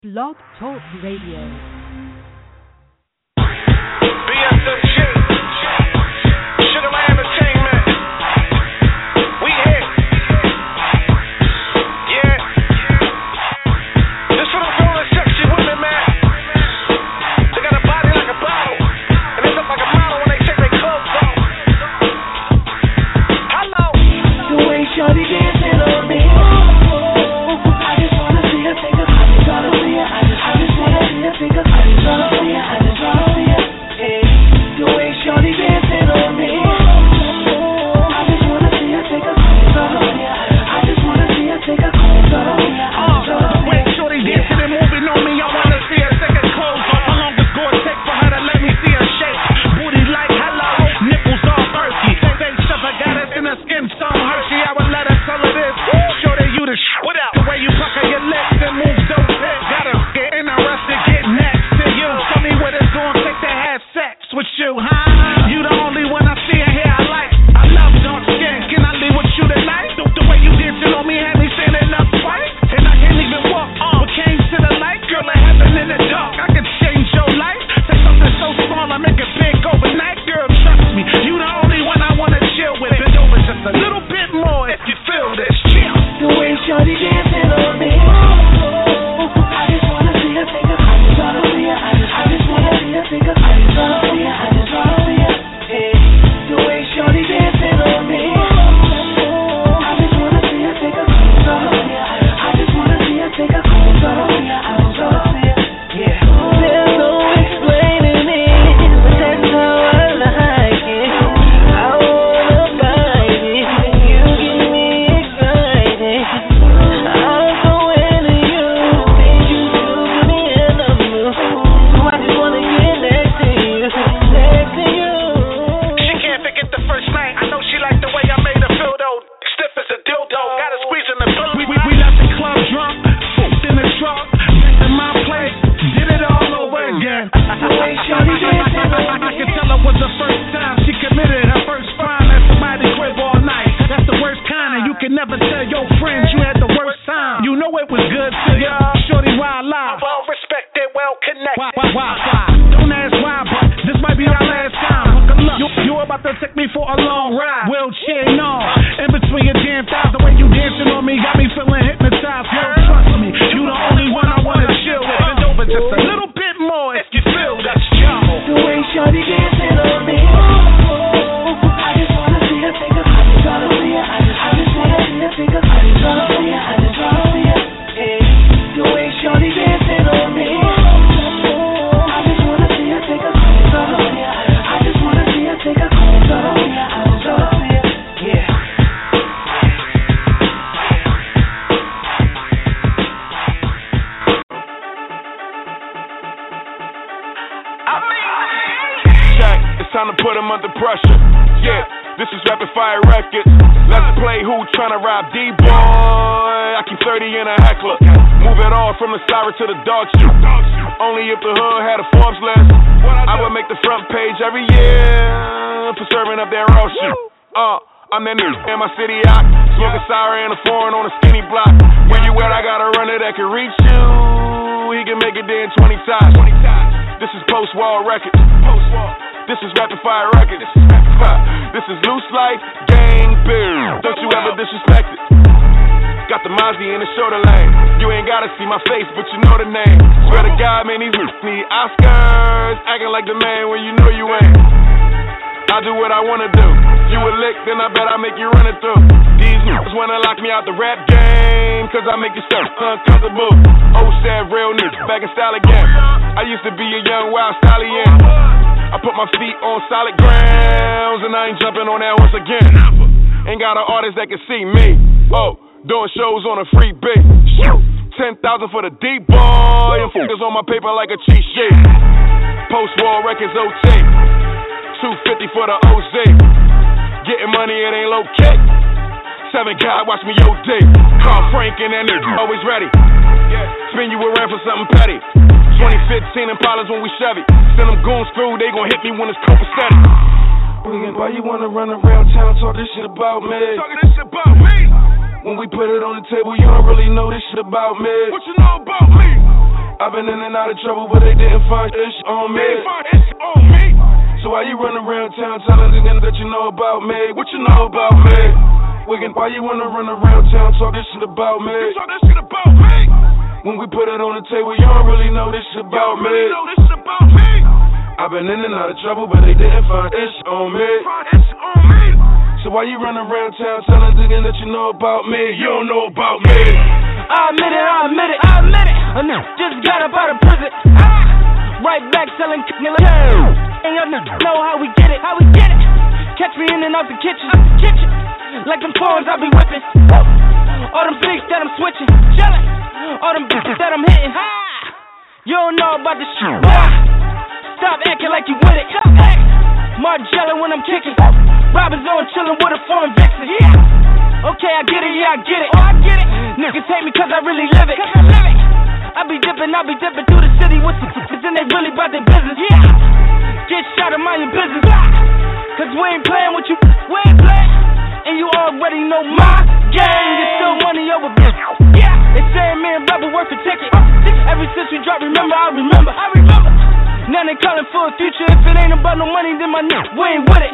Blog Talk Radio. BSMG, Sugarland Entertainment. We here. Yeah. This for the grown and sexy women, man. They got a body like a bottle, and they look like a model when they take their clothes off. Hello. The way shorty dancing on me. I just wanna see her take a I just wanna see her take a I just wanna see her. Hey, the way shorty dancing on me. I just wanna see her take a I just wanna see her take a When shorty dancing and moving on me, I wanna see her take her clothes off. How long it's gonna take for her to let me see her shake? Booty like hello, nipples all earthy. Say stuff I got us in her skin so hurty. I would let her tell her this. Shorty, you the what up? The way you pucker your lips and move so quick. Got her get interested, get next to you. Tell me what it's gonna take to have sex with you, huh? You the only one I see in here I like. I love dark skin. Can I leave with you tonight? The way you dancing on me had me standing up twice. And I can't even walk on. But came to the light, girl, I heaven in the dark. I can change your life. Say something so small, I make it big overnight. Girl, trust me, you the only one I wanna chill with. Bend over just a little bit more if you feel this. Chill. The way shorty dancing on me. I just wanna see her take a I just wanna see her. I just wanna see her take a I just wanna see her. Hey, the way shorty dancing on me. I just wanna see her take a I just wanna see her take a yeah. There's no explaining it, but that's how I like it. I wanna bite it, you get me excited. I'll go into you, then you do me and I'm new. So I just wanna get next to you. She can't forget the first night. I know she liked the way I made her feel though. Stiff as a dildo, got her squeezing the pillow. We left the club drunk, food in the truck, back to my place, did it all over again. The way shorty dancing on me. I can tell it was the first time she committed her first crime at somebody's crib all night. That's the worst kind, and you can never tell your friends you had the worst time. You know it was good to ya, shorty, why lie? Well respected, well connected. Why? Don't ask why, but this might be our last time. You about to take me for a long ride, wheelchair and all. In between your damn thighs, the way you dancing on me got me feeling hypnotized. Yo, trust me, you the only one I wanna chill with. Bend over just a little bit more if you feel that's trouble. The way shorty dancing on me. I just wanna see her take a I just wanna see her. I just wanna see her take a I just wanna see her. Hey, the way shorty dancing on me. I just wanna see her take a I just wanna see her take a yeah. Check, it's time to put him under pressure. Yeah, this is Rapid Fire Records. Let's play who tryna rob D-Boy. I keep 30 in a heckler. Move it all from the Cyrus to the dog shit. Only if the hood had a Forbes list, I would make the front page every year for serving up that raw shit. I'm that nigga in my city yacht, smoking sour in a foreign on a skinny block. Where you at? I got a runner that can reach you. He can make it there in 20 times. This is post-war records. This is Rapid Fire Records. This is Loose Life, Gang Beer. Don't you ever disrespect it. Got the Mozzie in the shoulder lane. You ain't gotta see my face, but you know the name. Swear to God, man, these need Oscars. Acting like the man when you know you ain't. I do what I wanna do. You a lick, then I bet I make you run it through. These niggas wanna lock me out the rap game, cause I make you stuff uncomfortable. Old sad real niggas, back in style again. I used to be a young wild stallion. I put my feet on solid grounds, and I ain't jumping on that horse again. Ain't got an artist that can see me. Doing shows on a free beat. 10,000 for the D-Boy, and focus on my paper like a cheat sheet. Post-war records OT. 250 for the OZ. Getting money, it ain't low kick. 7 guy, watch me OD. Carl Frank and that nigga, always ready. Spin you around for something petty. 2015 Impalas when we Chevy. Send them goons through, they gon' hit me when it's copacetic. Why you wanna run around town talk this shit about me? Talking this shit about me. When we put it on the table, you don't really know this shit about me. What you know about me? I've been in and out of trouble, but they didn't find ish on me. So why you run around town telling niggas that you know about me? What you know about me? Wiggin', why you wanna run around town talking shit about me? When we put it on the table, you don't really know this shit about me. I've been in and out of trouble, but they didn't find ish on me. So why you run around town telling niggas that you know about me? You don't know about me. I admit it. Just got up out of prison. Right back selling killer. And y'all know how we get it. Catch me in and out the kitchen. Like them phones I be whipping. All them pigs that I'm switching. All them bitches that I'm hitting. You don't know about this shit. Stop acting like you with it. Margiela when I'm kicking. Robin's on chillin' with a foreign vixen. Okay, I get it. Niggas hate me cause I really live it. I be dipping through the city with some f***ers and they really about their business. Get shot and mind your business. Cause we ain't playing with you. And you already know my game. It's still money over bitch. They saying me and Rebel worth a ticket. Ever since we dropped, I remember. Now they calling for a future. If it ain't about no money, then my nigga, we ain't with it.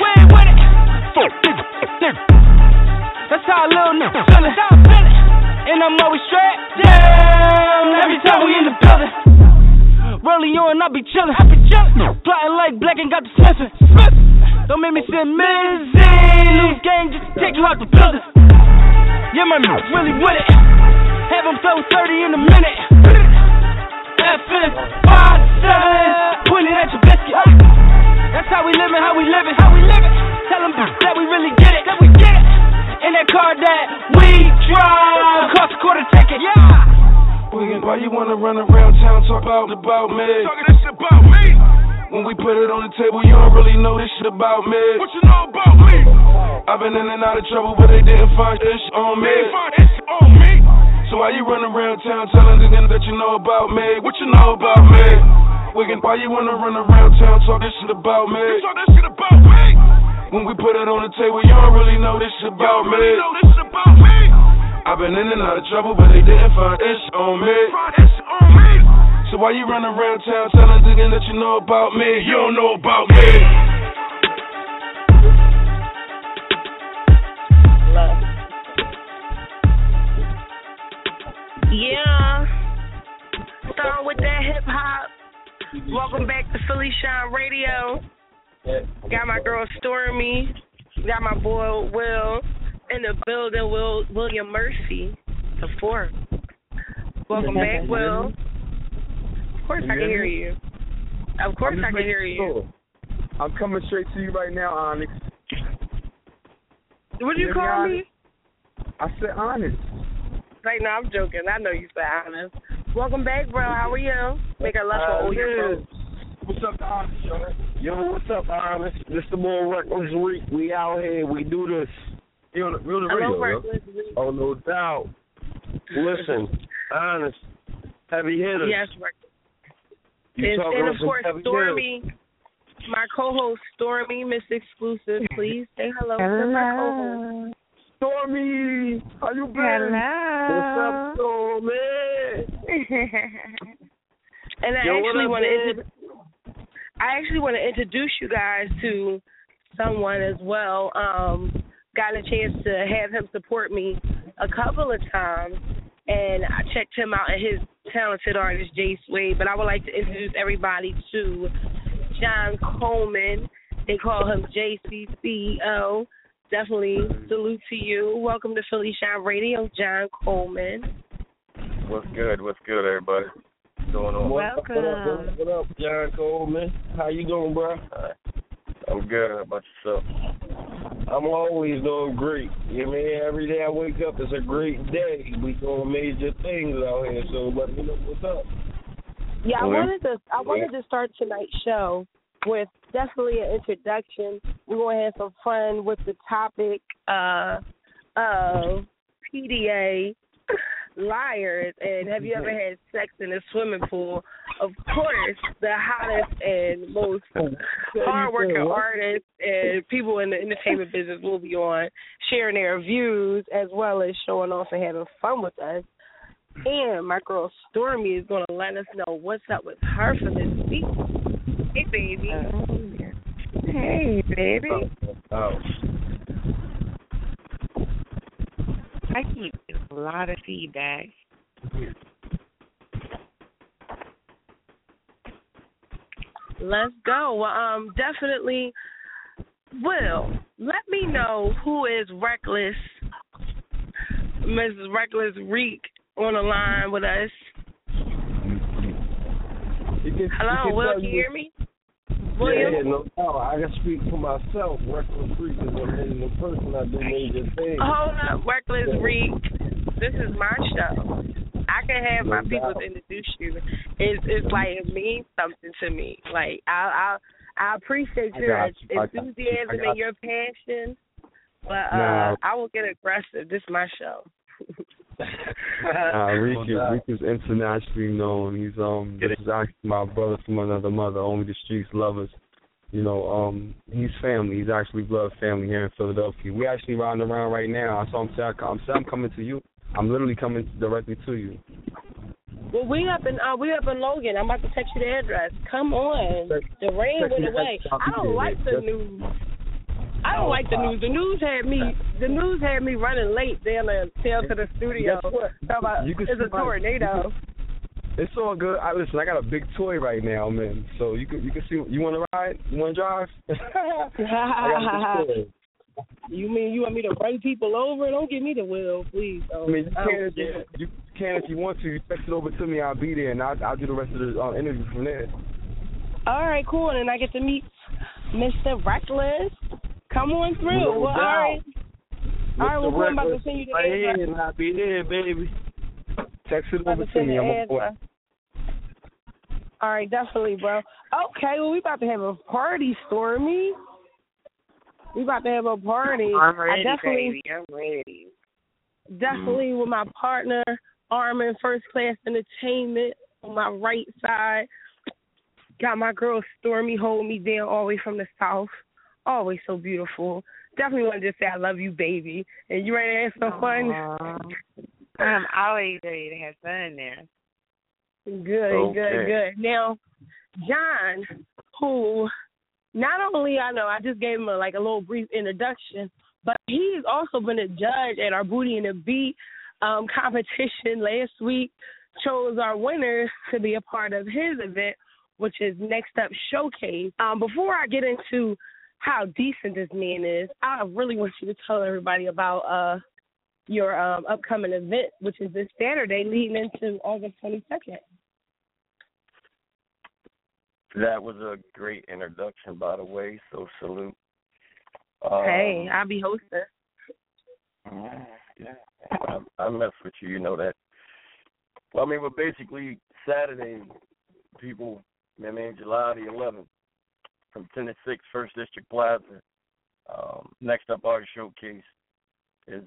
That's how a little nigga feelin'. And I'm always strapped down every time we in the building. Rolling on, I be chillin'. Plotting like Black and got the Smith. Don't make me send missing. Loose gang just to take you out the building. Yeah, my man really with it. Have him throw 30 in a minute. FN 5-7, pointing at your biscuit. That's how we living. Tell them that we really get it. In that car that we drive, cost a quarter ticket. Why you wanna run around town talk about me? Talking this shit about me. When we put it on the table, you don't really know this shit about me. What you know about me? I've been in and out of trouble, but they didn't find ish on me. So why you run around town telling niggas that you know about me? What you know about me? Wiggin', why you wanna run around town talking shit about me? When we put it on the table, you don't really know this shit about me. I've been in and out of trouble, but they didn't find ish on me. So why you run around town telling niggas that you know about me? You don't know about me. Yeah, starting with that hip hop. Welcome back to Philly Shine Radio. Got my girl Stormy, got my boy Will in the building. William Mercy, the fourth. Welcome back, Will. Of course I can hear you. Of course I can hear you. I'm coming straight to you right now, Onyx. What did you call me? I said Onyx. Right now, I'm joking. I know you said honest. Welcome back, bro. How are you? Make a left for all your folks. What's up, Onyx, Yo, what's up, Onyx? This the more Reckless Week. We out here. We do this. You on the radio, Oh, no doubt. Listen, Honest, heavy hitters. Yes, and of course, Stormy, my co-host Stormy, Miss Exclusive. Please say hello to my co-host. Stormy, how you been? Hello. What's up, Stormy? And I actually want to introduce you guys to someone as well. Got a chance to have him support me a couple of times, and I checked him out and his talented artist, Jay Suede. But I would like to introduce everybody to John Coleman. They call him JCCO. Definitely salute to you. Welcome to Philly Shine Radio, John Coleman. What's good, everybody? What's going on? Welcome. What up, John Coleman? How you doing, bro? I'm good. How about yourself? I'm always doing great. You know, man, every day I wake up, it's a great day. We doing major things out here, so let me know what's up. Yeah, I wanted to start tonight's show with definitely an introduction. We're going to have some fun with the topic of PDA liars and have you ever had sex in a swimming pool? Of course, the hottest and most hard-working artists and people in the entertainment business will be on sharing their views as well as showing off and having fun with us. And my girl Stormy is going to let us know what's up with her for this week. Hey, baby. Hey, baby. I keep getting a lot of feedback. Let's go. Well, definitely. Will, let me know who is Reckless, Mrs. Reckless Reek on the line with us. Hello, Will, can you hear me? William? Yeah, no doubt. I can speak for myself. Reckless Reek is the person I do major things. Hold up, Reckless Reek. This is my show. I can have my people introduce you. It's like it means something to me. Like I appreciate your enthusiasm and your passion, but I will get aggressive. This is my show. Reek is internationally known. This is actually my brother from another mother. Only the streets love us. You know, he's family. He's actually blood family here in Philadelphia. We actually riding around right now. I saw him say, I'm coming to you. I'm literally coming directly to you. Well, we up in Logan. I'm about to text you the address. Come on. The rain went away. I don't like the news. I don't like the news. The news had me running late down to the studio. It's a tornado. It's all good. Listen, I got a big toy right now, man. So you can see. You want to ride? You want to drive? I got a big toy. You mean you want me to run people over? Don't give me the wheel, please. I mean, you can if you want to. You text it over to me. I'll be there, and I'll do the rest of the interview from there. All right, cool. And I get to meet Mr. Reckless. Come on through. No well, all right. All right, well, I'm about to send you the address. I'll be there, baby. Text it over to me. I'm on board. All right, definitely, bro. Okay, well, we about to have a party, Stormy. We about to have a party. I'm ready, baby. I'm ready. Definitely with my partner, Armin, First Class Entertainment, on my right side. Got my girl Stormy holding me down all the way from the south. Always so beautiful. Definitely want to just say I love you, baby. And you ready to have some fun? I'm always ready to have fun there. Good. Now, John, who not only I just gave him a little brief introduction, but he's also been a judge at our Booty and the Beat competition last week, chose our winner to be a part of his event, which is Next Up Showcase. Before I get into how decent this man is, I really want you to tell everybody about your upcoming event, which is this Saturday leading into August 22nd. That was a great introduction, by the way, so salute. Hey, I'll be hosting. Yeah, I mess with you, you know that. Well, I mean, but basically, Saturday, people, July the 11th, from 10 to 6, First District Plaza, Next Up Artist Showcase is,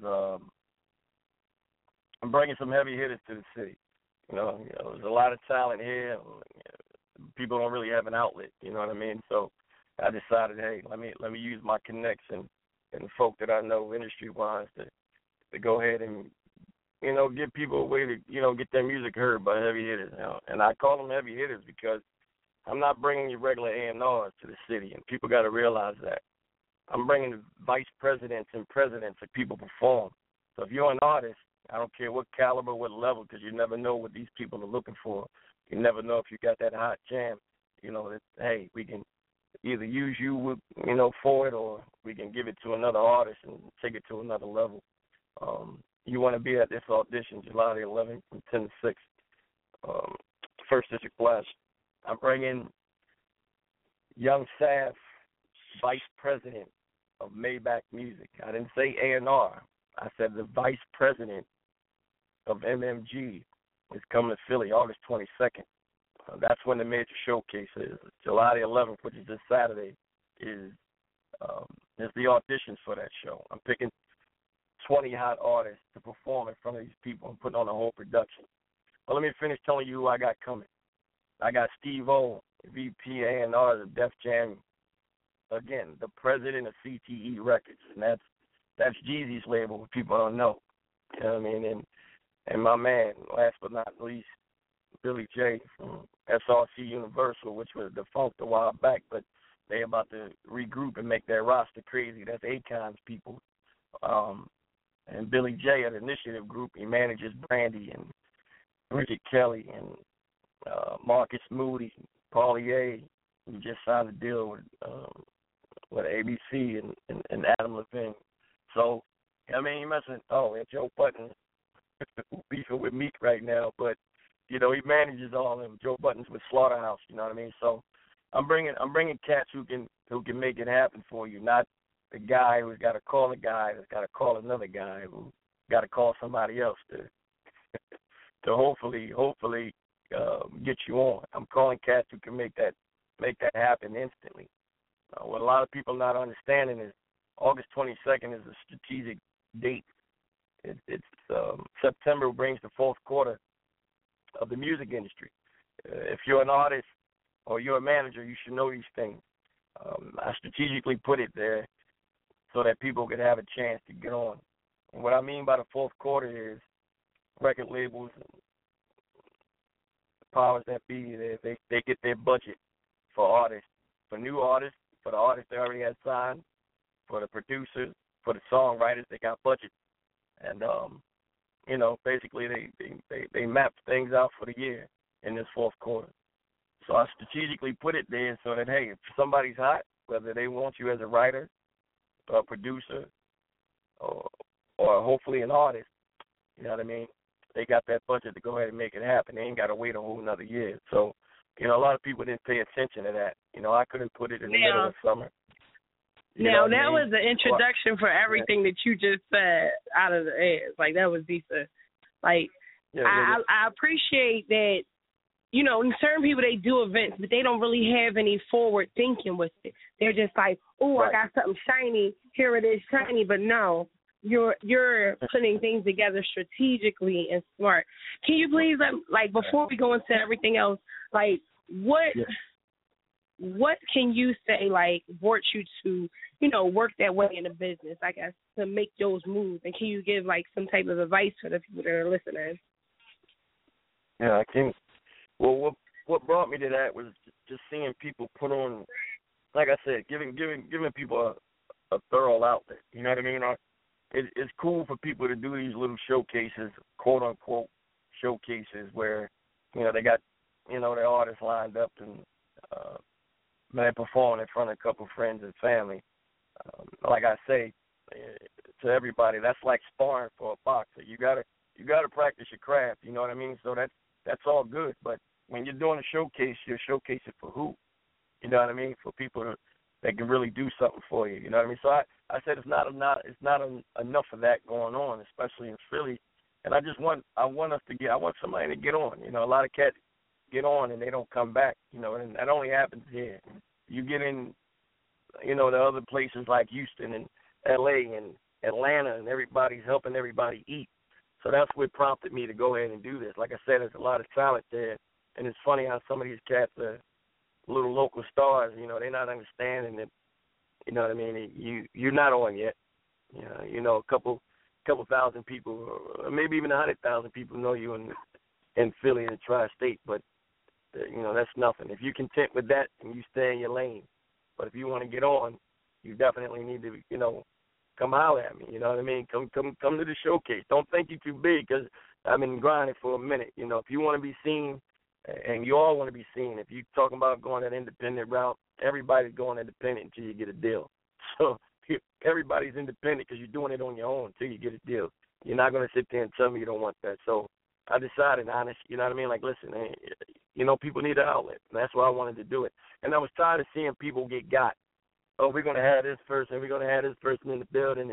I'm bringing some heavy hitters to the city. You know, there's a lot of talent here. People don't really have an outlet, you know what I mean? So I decided, hey, let me use my connection and the folk that I know industry-wise to go ahead and, give people a way to, get their music heard by heavy hitters. And I call them heavy hitters because I'm not bringing your regular A&Rs to the city, and people got to realize that. I'm bringing the vice presidents and presidents that people perform. So if you're an artist, I don't care what caliber, what level, because you never know what these people are looking for. You never know if you got that hot jam, that, hey, we can either use you, for it, or we can give it to another artist and take it to another level. You want to be at this audition July the 11th from 10 to 6, First District Plaza. I'm bringing Young Saf, Vice President of Maybach Music. I didn't say A&R. I said the Vice President of MMG is coming to Philly August 22nd. That's when the major showcase is. July the 11th, which is this Saturday, is the auditions for that show. I'm picking 20 hot artists to perform in front of these people and putting on a whole production. Well, let me finish telling you who I got coming. I got Steve O, VP A&R of Def Jam. Again, the president of CTE Records, and that's Jeezy's label. People don't know. You know what I mean? And And my man, last but not least, Billy J from SRC Universal, which was defunct a while back, but they about to regroup and make their roster crazy. That's Akon's people. And Billy J at Initiative Group, he manages Brandy and Bridget Kelly and Marcus Moody, Paulie A. He just signed a deal with ABC and Adam Levine. So, I mean, he mustn't. And Joe Button beefing with Meek right now, but he manages all of them. Joe Button's with Slaughterhouse. You know what I mean? So, I'm bringing cats who can make it happen for you, not the guy who's got to call a guy that's got to call another guy who got to call somebody else to hopefully get you on. I'm calling cats who can make that happen instantly. What a lot of people not understanding is August 22nd is a strategic date. It's September brings the fourth quarter of the music industry. If you're an artist or you're a manager, you should know these things. I strategically put it there so that people could have a chance to get on. And what I mean by the fourth quarter is record labels and the powers that be, they get their budget for artists, for new artists, for the artists they already had signed, for the producers, for the songwriters, they got budget. And, basically they mapped things out for the year in this fourth quarter. So I strategically put it there so that, hey, if somebody's hot, whether they want you as a writer or a producer or hopefully an artist, you know what I mean, they got that budget to go ahead and make it happen. They ain't got to wait a whole another year. So, a lot of people didn't pay attention to that. I couldn't put it in the middle of summer. That was the introduction for everything that you just said out of the air. Like, that was decent. Like, I appreciate that, certain people, they do events, but they don't really have any forward thinking with it. They're just like, I got something shiny. Here it is, shiny. But no, you're putting things together strategically and smart. Can you please, before we go into everything else, what can you say, brought you to, work that way in the business, I guess, to make those moves? And can you give, some type of advice for the people that are listening? Yeah, I can. Well, what brought me to that was just seeing people put on, like I said, giving people a thorough outlet. You know what I mean? It's cool for people to do these little showcases, quote unquote showcases, where they got their artists lined up and they perform in front of a couple friends and family. Like I say to everybody, that's like sparring for a boxer. You gotta practice your craft. You know what I mean? So that's all good. But when you're doing a showcase, you're showcasing for who? You know what I mean? For people that can really do something for you. You know what I mean? So I said it's not enough of that going on, especially in Philly. And I want somebody to get on. A lot of cats get on and they don't come back. And that only happens here. You get in, the other places like Houston and L.A. and Atlanta, and everybody's helping everybody eat. So that's what prompted me to go ahead and do this. Like I said, there's a lot of talent there, and it's funny how some of these cats are little local stars. They're not understanding that. You know what I mean? You're not on yet. A couple thousand people, or maybe even 100,000 people know you in Philly and the tri-state, but that's nothing. If you're content with that, and you stay in your lane. But if you want to get on, you definitely need to, come holler at me. You know what I mean? Come to the showcase. Don't think you're too big, because I've been grinding for a minute. If you want to be seen, and you all want to be seen, if you're talking about going that independent route, everybody's going independent until you get a deal. So everybody's independent because you're doing it on your own until you get a deal. You're not going to sit there and tell me you don't want that. So I decided, honest, you know what I mean? Like, listen, people need an outlet. And that's why I wanted to do it. And I was tired of seeing people get got. Oh, we're going to have this person. We're going to have this person in the building.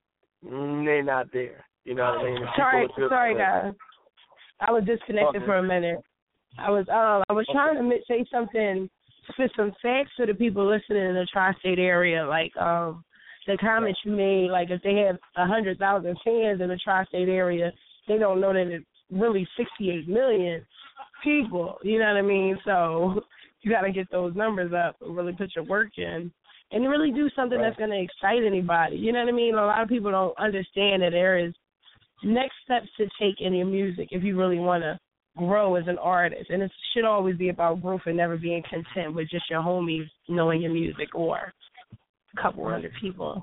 And they're not there. You know what I mean? Sorry, guys. I was disconnected for a minute. I was trying to say something, spit some facts to the people listening in the tri-state area, like the comments you made, like if they have 100,000 fans in the tri-state area, they don't know that it's really 68 million people, you know what I mean? So you got to get those numbers up and really put your work in and really do something that's going to excite anybody, you know what I mean? A lot of people don't understand that there is next steps to take in your music if you really want to grow as an artist. And it should always be about growth and never being content with just your homies knowing your music or a couple hundred people.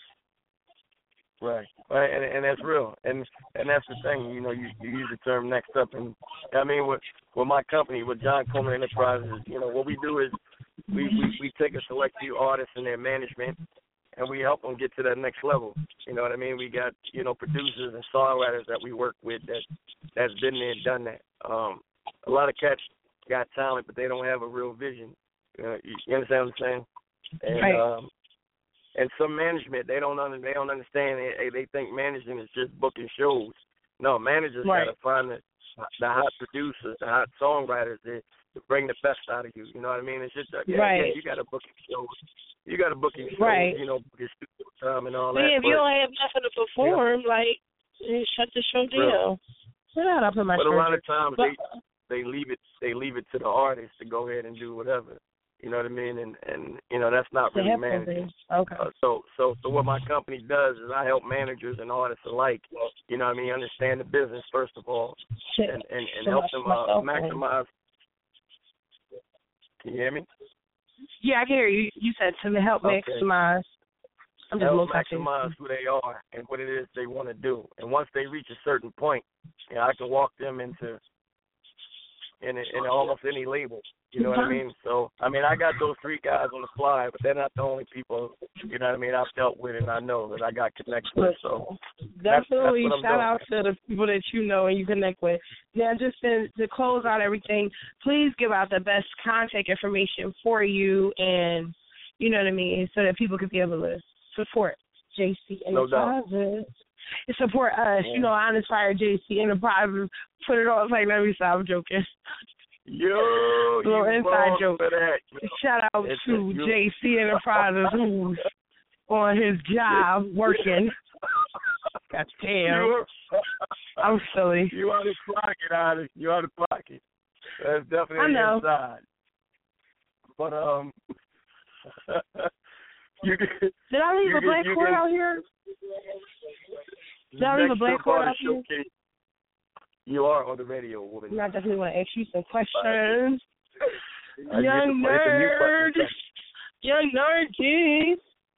Right, and that's real, and that's the thing. You know, you use the term next up, and I mean, with my company, with John Coleman Enterprises, you know, what we do is we take a select few artists and their management, and we help them get to that next level. You know what I mean? We got, you know, producers and songwriters that we work with that's been there and done that. A lot of cats got talent, but they don't have a real vision. You understand what I'm saying? And, right. And some management, they don't understand. They think managing is just booking shows. No, managers right. got to find the hot producers, the hot songwriters to bring the best out of you. You know what I mean? It's just right. you got to book shows. You got to book shows, right. you know, book your studio time and all but that. Yeah, if you don't have nothing to perform, like, shut the show down. Put that up in my But shirt. a lot of times they leave it to the artist to go ahead and do whatever. You know what I mean? And you know, that's not really managing. Okay. So what my company does is I help managers and artists alike, you know what I mean, understand the business first of all, and help them maximize. Can you hear me? Yeah, I can hear you. You said to help maximize. I'm just help maximize who they are and what it is they want to do. And once they reach a certain point, you know, I can walk them into in almost any label. You know what I mean? So, I mean, I got those 3 guys on the fly, but they're not the only people, you know what I mean, I've dealt with and I know that I got connected with. So, definitely that's shout out to the people that you know and you connect with. Now, just to close out everything, please give out the best contact information for you and, you know what I mean, so that people can be able to support JC Enterprises. And support us. Yeah. You know, I inspire JC Enterprises. Put it on, like, let me stop, I'm joking. Yo, little inside joke. For that, shout out to JC Enterprises who's on his job working. God damn. I'm silly. You out of pocket, Alex. You out of pocket. That's definitely inside. But you can, did I leave a black cord out here? Did I leave a black cord out here? You are on the radio, woman. I definitely want to ask you some questions. Young nerd. Young nerd, geez.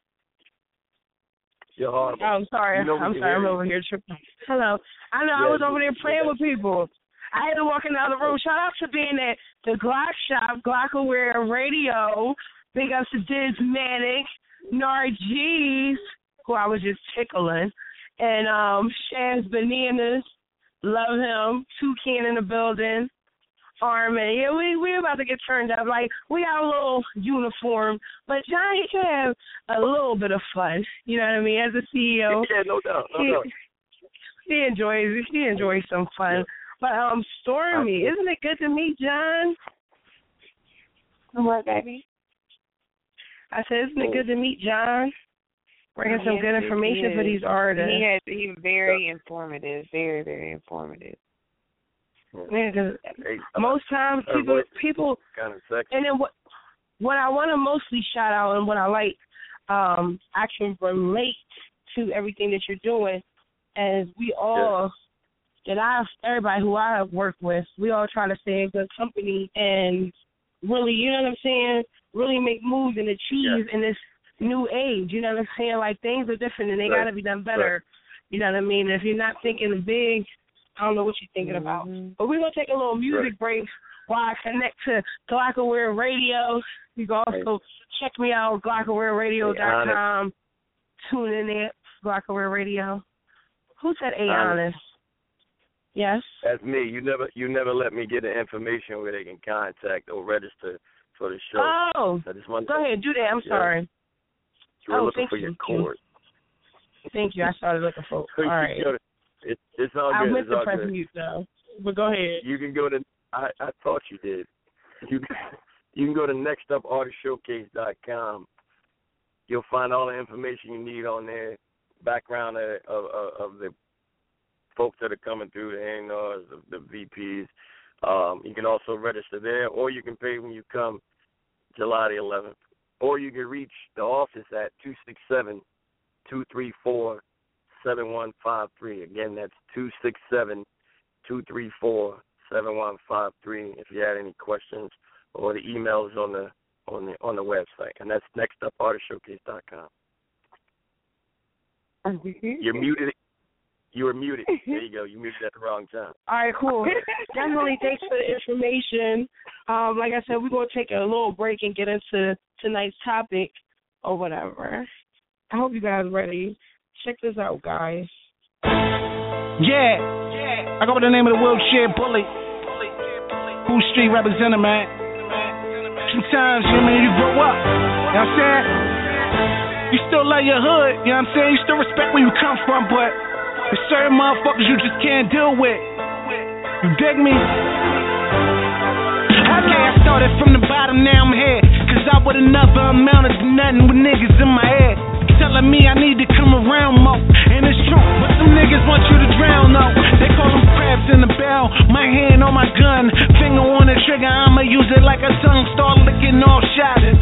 You're horrible. Oh, I'm sorry. I'm over here tripping. Hello. I know I was over there praying with people. I had to walk in the other room. Shout out to being at the Glock shop, Glockaware Radio. Big ups to Diz Manic, Nargis, who I was just tickling, and Shaz Bananas. Love him. Toucan in the building. Armin. Yeah, we about to get turned up. Like, we got a little uniform. But John, he can have a little bit of fun. You know what I mean? As a CEO. Yeah, no doubt. He enjoys some fun. But Stormy, isn't it good to meet John? What, baby? I said, isn't it good to meet John? Bringing some good information for these artists. He's very informative, very, very informative. Yeah, because most times people, kind of sexy. And then what I want to mostly shout out and what I like, I can relate to everything that you're doing, as we all, everybody who I work with, we all try to stay in good company and really, you know what I'm saying, really make moves and achieve in this new age, you know what I'm saying? Like, things are different and they got to be done better. You know what I mean? If you're not thinking big, I don't know what you're thinking about. But we're going to take a little music break while I connect to Glockaware Radio. You can also check me out, GlockawareRadio.com. Tune in there, Glockaware Radio. Who said honest? Yes? That's me. You never let me get the information where they can contact or register for the show. Oh, go ahead. Do that. I'm sorry. We're looking for your cord. Thank you. I started looking for. All right. It's all good. I went to press mute though, but go ahead. You can go to. I thought you did. You can go to nextupartistshowcase.com. You'll find all the information you need on there. Background of the folks that are coming through, the A&Rs, the VPs. You can also register there, or you can pay when you come July the 11th. Or you can reach the office at 267-234-7666. 267-7153. Again, that's 267-234-7153. If you had any questions, or the email is on the website, and that's nextupartistshowcase.com. You're muted. You were muted. There you go. You muted at the wrong time. All right, cool. Definitely thanks for the information. Like I said, we're going to take a little break and get into tonight's topic or whatever. I hope you guys are ready. Check this out, guys. Yeah. I go by the name of the wheelchair bully. Who Street representative, man. Sometimes, you know what I mean, you grow up. You know what I'm saying? You still love your hood, you know what I'm saying? You still respect where you come from, but there's certain motherfuckers you just can't deal with. You dig me? Okay, I started from the bottom, now I'm here. Cause I would've never amounted to nothing with niggas in my head. Telling me I need to come around more. And it's true, but some niggas want you to drown though. They call them crabs in the barrel. My hand on my gun, finger on the trigger, I'ma use it like a tongue. Start licking off shots. With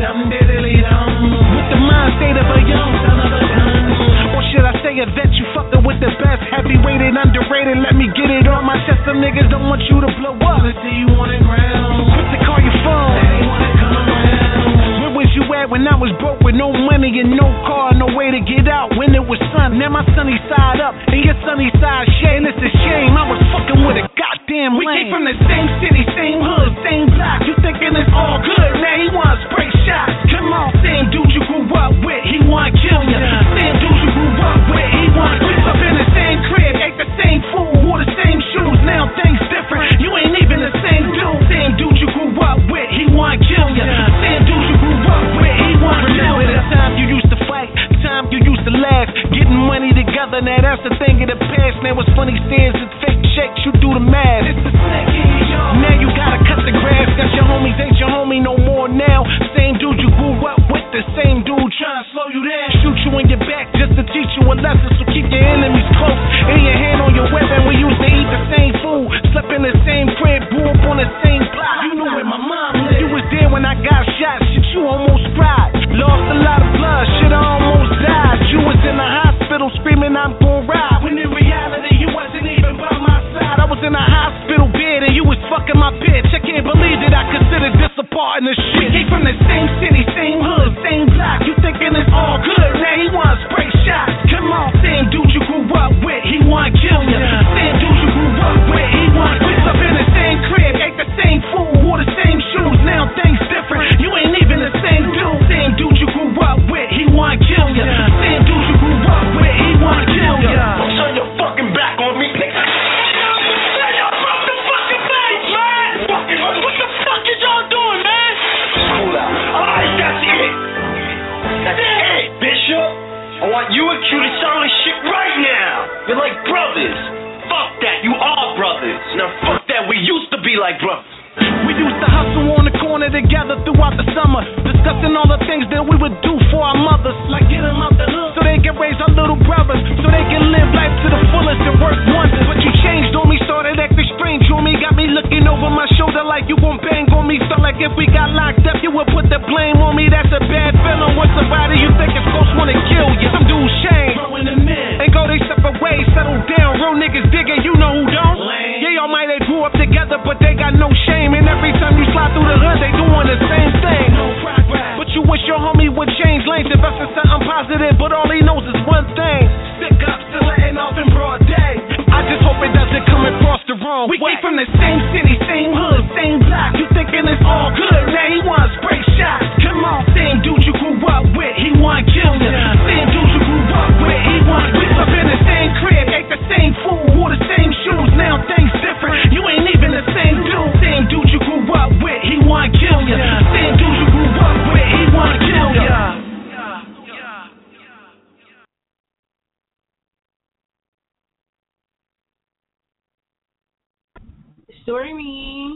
the mind state of a young son of a gun. Or should I say a vet, you fucking with the best. Heavyweighted, underrated, let me get it on my chest. Some niggas don't want you to blow up. Let's see you on the ground. Quick to call your phone. They wanna come around. Where was you at when I was broke with no money and no car, no way to get out when it was sun? Now my sunny side up and your sunny side shade. It's a shame I was fucking with a goddamn lame. We came from the same city, same hood, same block. You thinking it's all good? Now he wants spray shots. Come on, same dude you grew up with, he wanna kill ya. Same dude you grew up with, he wanna kill up in the same crib, ate the same food, wore the same shoes. Now things different. You ain't even the same dude. Same dude you grew up with, he wanna kill ya. Same dude you grew up with, he wanna kill ya. The time you used to fight, time you used to laugh, getting money together. Now that's the thing of the past. Now it's funny stares, it's fake checks. You do the math. It's the snake in your. Now you gotta cut the grass. Got your homies ain't your homie no more now. Same dude you grew up with, the same dude trying to slow you down. Shoot you in your back just to teach you a lesson. So keep your enemies close and your hand on your weapon. We used to eat the same food, slept in the same crib, grew up on the same block. You know where my mom lived. You was there when I got shot. Shit, you almost cried. Lost a lot of blood. Shit, I almost died. You was in the hospital screaming I'm gon' ride. When in reality you wasn't even by my side. I was in a hospital bed and you was fucking my bitch. I can't believe that I considered this a part of the shit. Came from the same city, same hood, same block. You thinking it's all good? Now he wanna spray shots. Come on, same dude you grew up with, he wanna kill ya. Same dude you grew up with, he wanna kill up in the same crib, ate the same food, wore the same shoes. Now things different. You ain't even the same dude. Same dude you grew up with, he wanna kill ya. Same dude you grew up with, he wanna kill ya. Don't turn your fucking back on me. What the fuck is y'all doing, man? Cool out. Alright, that's it. That's it, Bishop. I want you and Q to sound like shit right now. You're like brothers. Fuck that, you are brothers. Now fuck that, we used to be like brothers. We used to hustle on the corner together throughout the summer, discussing all the things that we would do for our mothers. Like get them out the hood so they can raise our little brothers, so they can live life to the fullest and work wonders. But you changed on me, started acting strange on me, got me looking over my shoulder like you gon' bang on me. Felt like if we got locked up, you would put the blame on me. That's a bad feeling when somebody you think is close wanna kill you. Some dudes shame, throwing them in, and go they separate ways, settle down. Real niggas digging, you know who don't. Yeah, y'all might have grew up together, but they got no shame. And every time you slide through the hood, they doing the same thing. No progress. But you wish your homie would change lanes, invest in something positive, but all he knows is one thing. Stick up, still letting off in broad day. I just hope it doesn't come across the wrong way. We came from the same city, same hood, same block. You thinking it's all good? Now he wanna spray shots. Come on, same dude you grew up with, he wanna kill ya. Same dude you grew up with, he wanna kill up in the same crib, ate the same food, wore the same shoes. Now things different. You ain't even the same dude. Same dude you grew up with, he wanna kill ya. Same dude you grew up with, he wanna kill ya. Stormy.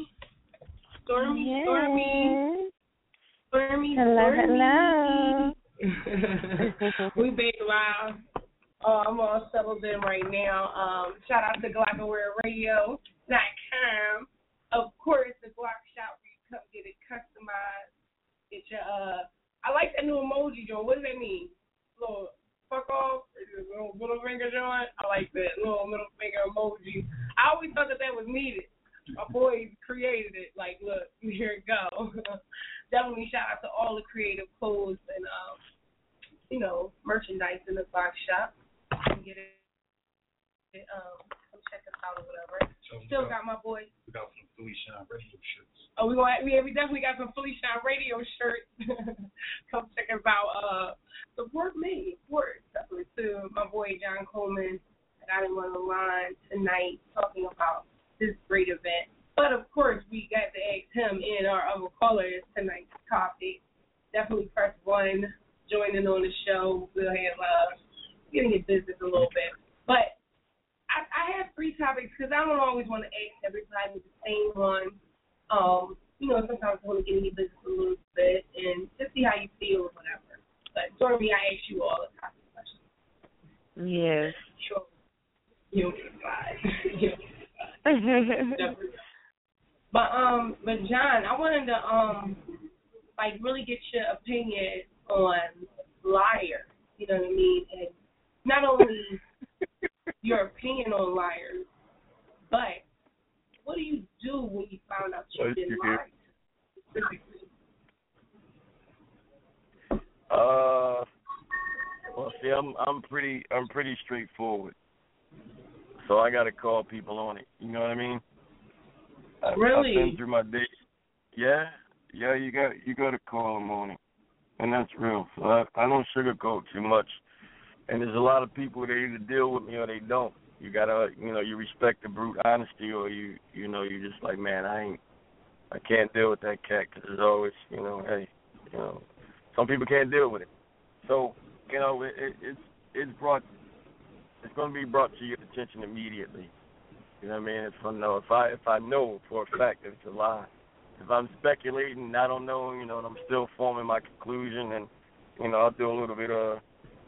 Hello. We back live. I'm all settled in right now. Shout out to GlockawareRadio.com. Of course, the Glock Shop where you come get it customized. Get your I like that new emoji, Joe. What does that mean? Little fuck off, little middle finger joint. I like that little middle finger emoji. I always thought that was needed. My boys created it. Like, look, here it go. Definitely shout out to all the creative codes and merchandise in the box shop. You can get it. Come check us out or whatever. Still got my boy. We got some Philly Shine Radio shirts. Oh, we definitely got some Philly Shine Radio shirts. Come check us out. Support me. Support definitely to my boy John Coleman. I got him on the line tonight talking about this great event. But of course, we got to ask him and our other callers tonight's topic. Definitely press 1. Joining on the show. We'll have getting your business a little bit. But I have 3 topics because I don't always want to ask everybody the same one. Sometimes I want to get in your business a little bit and just see how you feel or whatever. But Stormy, I ask you all the topic questions. Yes. Sure. You don't get five. But John, I wanted to really get your opinion on liars. You know what I mean? And not only your opinion on liars, but what do you do when you found out you've been lied to? Well, see, I'm pretty straightforward. So I gotta call people on it. You know what I mean? Really? I've been through my day. Yeah. You got to call them on it, and that's real. So I don't sugarcoat too much. And there's a lot of people that either deal with me or they don't. You gotta, you respect the brute honesty, or you're just like, man, I can't deal with that cat because there's always, some people can't deal with it. So, it's going to be brought to your attention immediately. You know what I mean? If I know for a fact that it's a lie. If I'm speculating, I don't know, and I'm still forming my conclusion, and I'll do a little bit of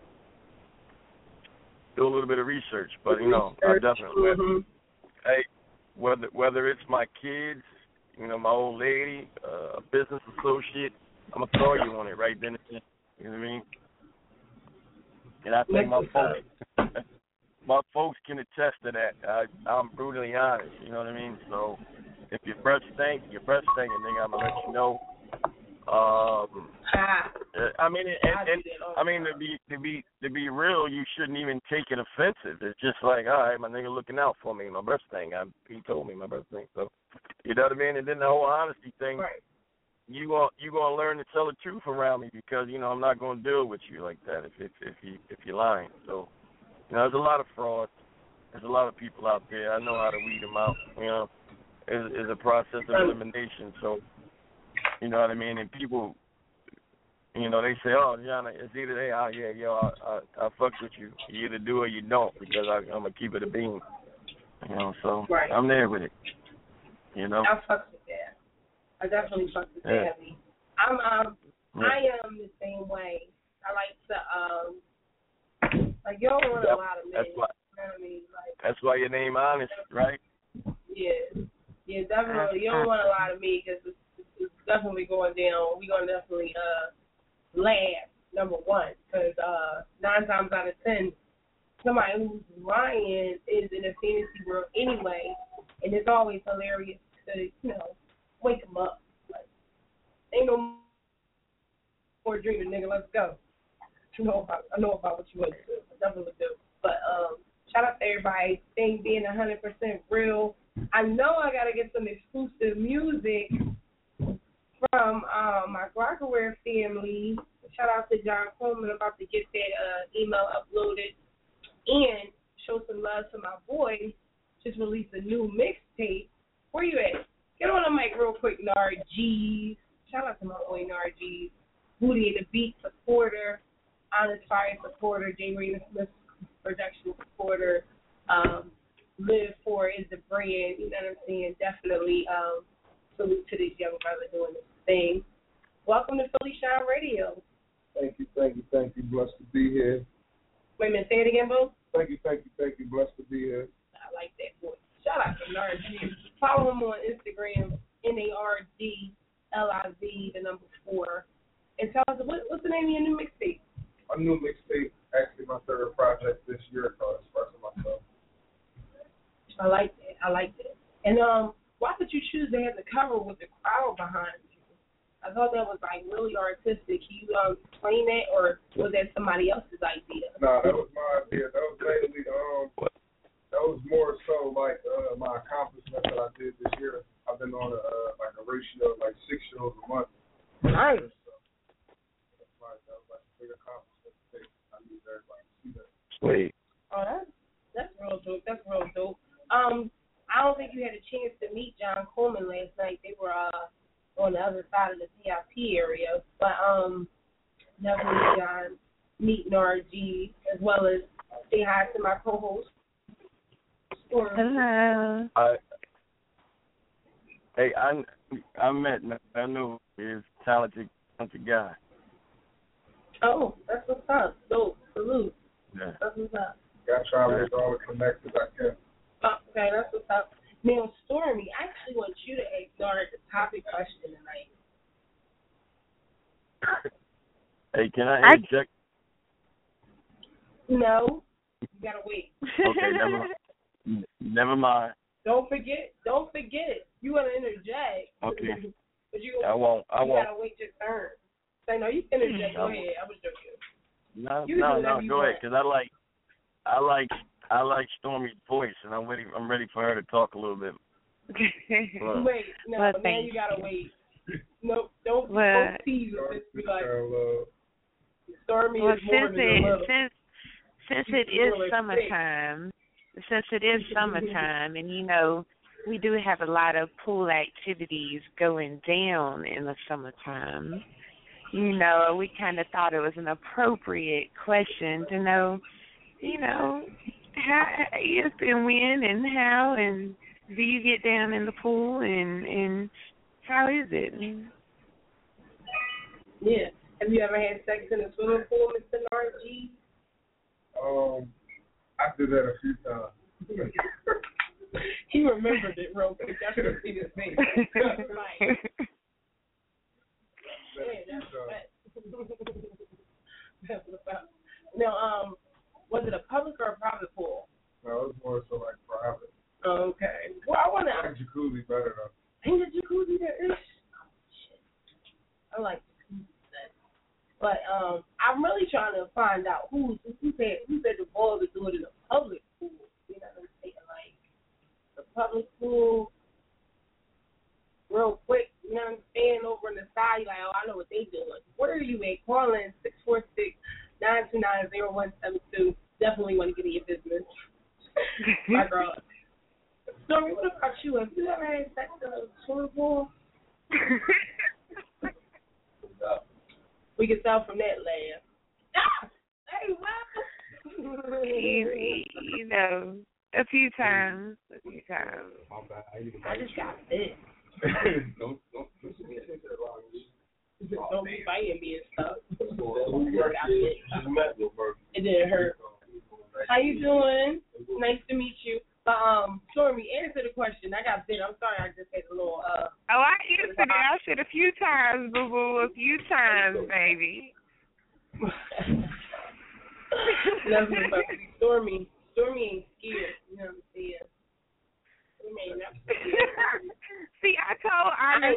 research. But I definitely, hey, whether it's my kids, my old lady, a business associate, I'm gonna throw you on it right then and there. You know what I mean? And I think my folks can attest to that. I'm brutally honest. You know what I mean? So if your breath stink, and nigga, I'm gonna let you know. To be real, you shouldn't even take it offensive. It's just like, all right, my nigga looking out for me, my breath stink. He told me my breath stink. So you know what I mean? And then the whole honesty thing, right. You gonna learn to tell the truth around me because I'm not gonna deal with you like that if you're lying. So there's a lot of frauds. There's a lot of people out there. I know how to weed them out. It's a process of elimination. So you know what I mean. And people, they say, oh, John, it's either they, I fuck with you. You either do or you don't because I'm gonna keep it a beam. So right. I'm there with it. I fuck with that. I definitely fuck with that. I am the same way. I like to you don't want a lot of men. That's why. You know what I mean? That's why your name honest, right? Yeah, definitely. You don't want a lot of me because it's definitely going down. We're gonna definitely laugh. Number one, because 9 times out of 10, somebody who's lying is in a fantasy world anyway, and it's always hilarious to wake them up. Like, ain't no more dreaming, nigga. Let's go. I know about what you want to do. I definitely do. But shout out to everybody. Thing being 100% real. I know I gotta get some exclusive music from my Rockaware family. Shout out to John Coleman. About to get that email uploaded and show some love to my boy. Just released a new mixtape. Where you at? Get on the mic real quick, Nargis. Shout out to my boy Nargis. Booty and the Beat supporter, Honest Fire supporter, J. Raina Smith production supporter. Live for is the brand. You know what I'm saying? Definitely salute to this young brother doing this thing. Welcome to Philly Shine Radio. Thank you. Blessed to be here. Wait a minute, say it again, Boo. Thank you. Blessed to be here. I like that voice. Shout out to Nargis. Follow him on Instagram, NARDLIZ, the number 4. And tell us, what's the name of your new mixtape? My new mixtape actually my third project this year called Expressing Myself. I like that. I like that. And why did you choose to have the cover with the crowd behind you? I thought that was like really artistic. Can you explain that, or was that somebody else's idea? No, that was my idea. That was mainly that was more so like my accomplishment that I did this year. I've been on a ratio of like 6 shows a month. Nice. So that was like a big accomplishment to take. I need everybody to see that. Sweet. Oh, that's real dope. That's real dope. I don't think you had a chance to meet John Coleman last night. They were on the other side of the CIP area, but definitely John meeting RG as well as say hi to my co-host. Hello. I met I knew he's a talented guy. Oh, that's what's up. Dope. Salute. Yeah. That's what's up. Got to try to make all the connections I can. Okay, that's what's up. Now, Stormy, I actually want you to ignore the topic question tonight. Hey, can I interject? No, you gotta wait. Okay, never mind. Don't forget. You wanna interject? Okay. But you I won't. gotta wait your turn. Say no, you can interject. Go ahead. I was joking. No. Go ahead, because I like Stormy's voice, and I'm ready for her to talk a little bit. Wait, no, well, now you gotta wait. No, don't tease her. Just be like, Stormy is more than a little. Since it is summertime, and you know, we do have a lot of pool activities going down in the summertime. You know, we kind of thought it was an appropriate question to know, you know, how if and when and how and do you get down in the pool and how is it? Yeah. Have you ever had sex in a swimming pool, Mr. Narg? I did that a few times. He remembered it real quick. I should have seen his face. Now, was it a public or a private pool? No, it was more so like private. Okay. Well, I want to. I like jacuzzi better though. Ain't a jacuzzi there? Oh, shit. I like jacuzzi better. But I'm really trying to find out who said the boys would do it in a public pool. You know what I'm saying? Like the public pool, real quick. You know what I'm saying? Over on the side, you're like, oh, I know what they doing. Where are you at? Call in 646-929-0172. Definitely want to get in your business. My girl. Stormy, what about you? Have you ever had sex in a swimming pool? We can tell from that laugh. Hey, wow. You know, a few times. I just got bit. Don't be biting me and stuff. It didn't hurt. How you doing? Nice to meet you. Stormy, answer the question. I got bit. I'm sorry, I just had a little. Oh, I answered it. I said a few times, boo boo. A few times, baby. Stormy ain't scared. You know what I'm saying? See, I told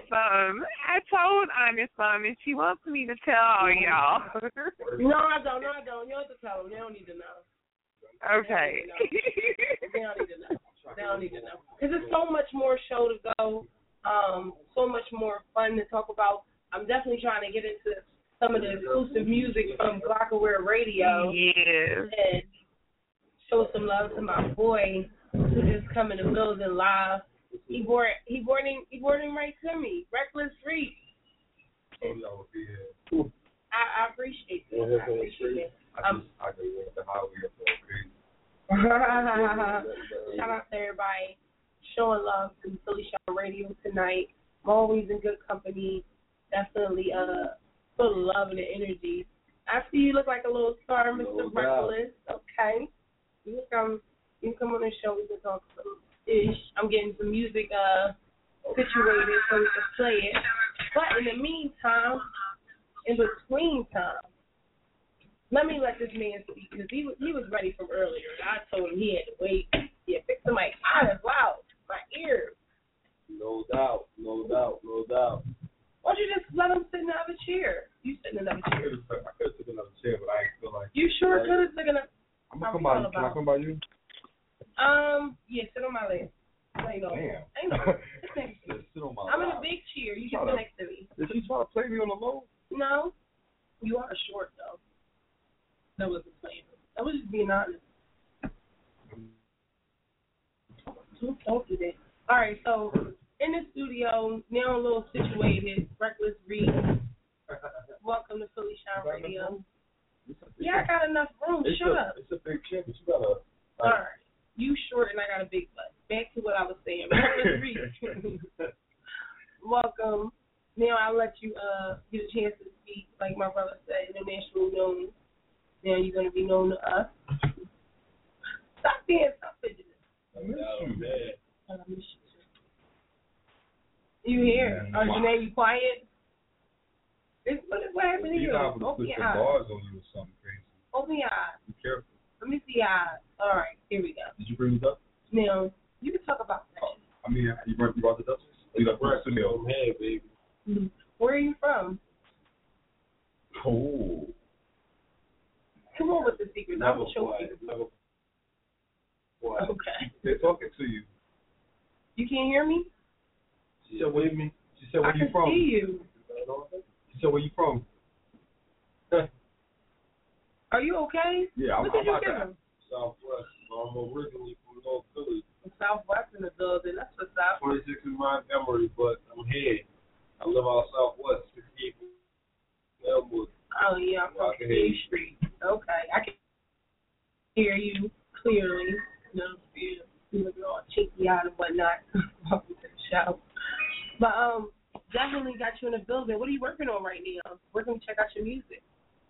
Honest Mom, and she wants me to tell all y'all. No, I don't. You don't have to tell them. They don't need to know. Okay. They don't need to know. Because there's so much more show to go, so much more fun to talk about. I'm definitely trying to get into some of the exclusive music from Glockaware Radio. Yes. And show some love to my boy who just come in the building live. He boarding right to me. Reckless Freak. I appreciate it. I appreciate it. I just went to Hollywood for a piece. Shout out to everybody showing love to Philly Show Radio tonight. I'm always in good company. Definitely full of love and energy. I see you look like a little star, Mr. Reckless. Okay. You can come on the show. We can talk some ish. I'm getting some music situated so we can play it. But in the meantime, in between time, Let me let this man speak because he was ready from earlier. I told him he had to wait. Yeah, fix the mic. That's loud. My ears. No doubt. Why don't you just let him sit in another chair? You sit in another chair. I could have took another chair, but I ain't feel like. You sure could have taken a. I'm gonna come by you. Can I come by you? Yeah, sit on my lap. Ain't no. Damn. Ain't no. Sit next to me. Sit on my I'm in lap. a big chair. You can sit next to me. Did she try to play me on the low? No. You are short though. That wasn't playing. I was just being honest. Don't do that. All right, so in the studio, now a little situated, Reckless Reed. Welcome to Philly Shine Radio. Yeah, I got enough room. Shut up. It's a big chair, but you gotta. All right. You short and I got a big butt. Back to what I was saying. Reckless Reed. Welcome. Now I'll let you get a chance to speak, like my brother said, international known. Now you're going to be known to us. Stop being selfish. I miss you. You here? Janae, you quiet? What happened to you? Open your eyes. Bars on you or something crazy. Open your eyes. Be careful. Let me see your eyes. All right, here we go. Did you bring the dust? Now, you can talk about that. I mean, you brought the dust? You got the studio. Hey, baby. Mm-hmm. Where are you from? Oh. Come on with the secrets. I will show you. Okay. They're talking to you. You can't hear me? She said, wave me. She said, where you from? I can see you. She said, where you from? Are you okay? Yeah, I'm What did you about give that. him? Southwest. I'm originally from North Philly. Southwest in the building. That's what's up. 26 in Montgomery, but I'm here. I live out Southwest, 68 Elmwood. Oh, yeah, I'm from K Street. Okay. I can hear you clearly. You know, you look all cheeky out and whatnot. Welcome to the show. But definitely got you in the building. What are you working on right now? Where can we check out your music?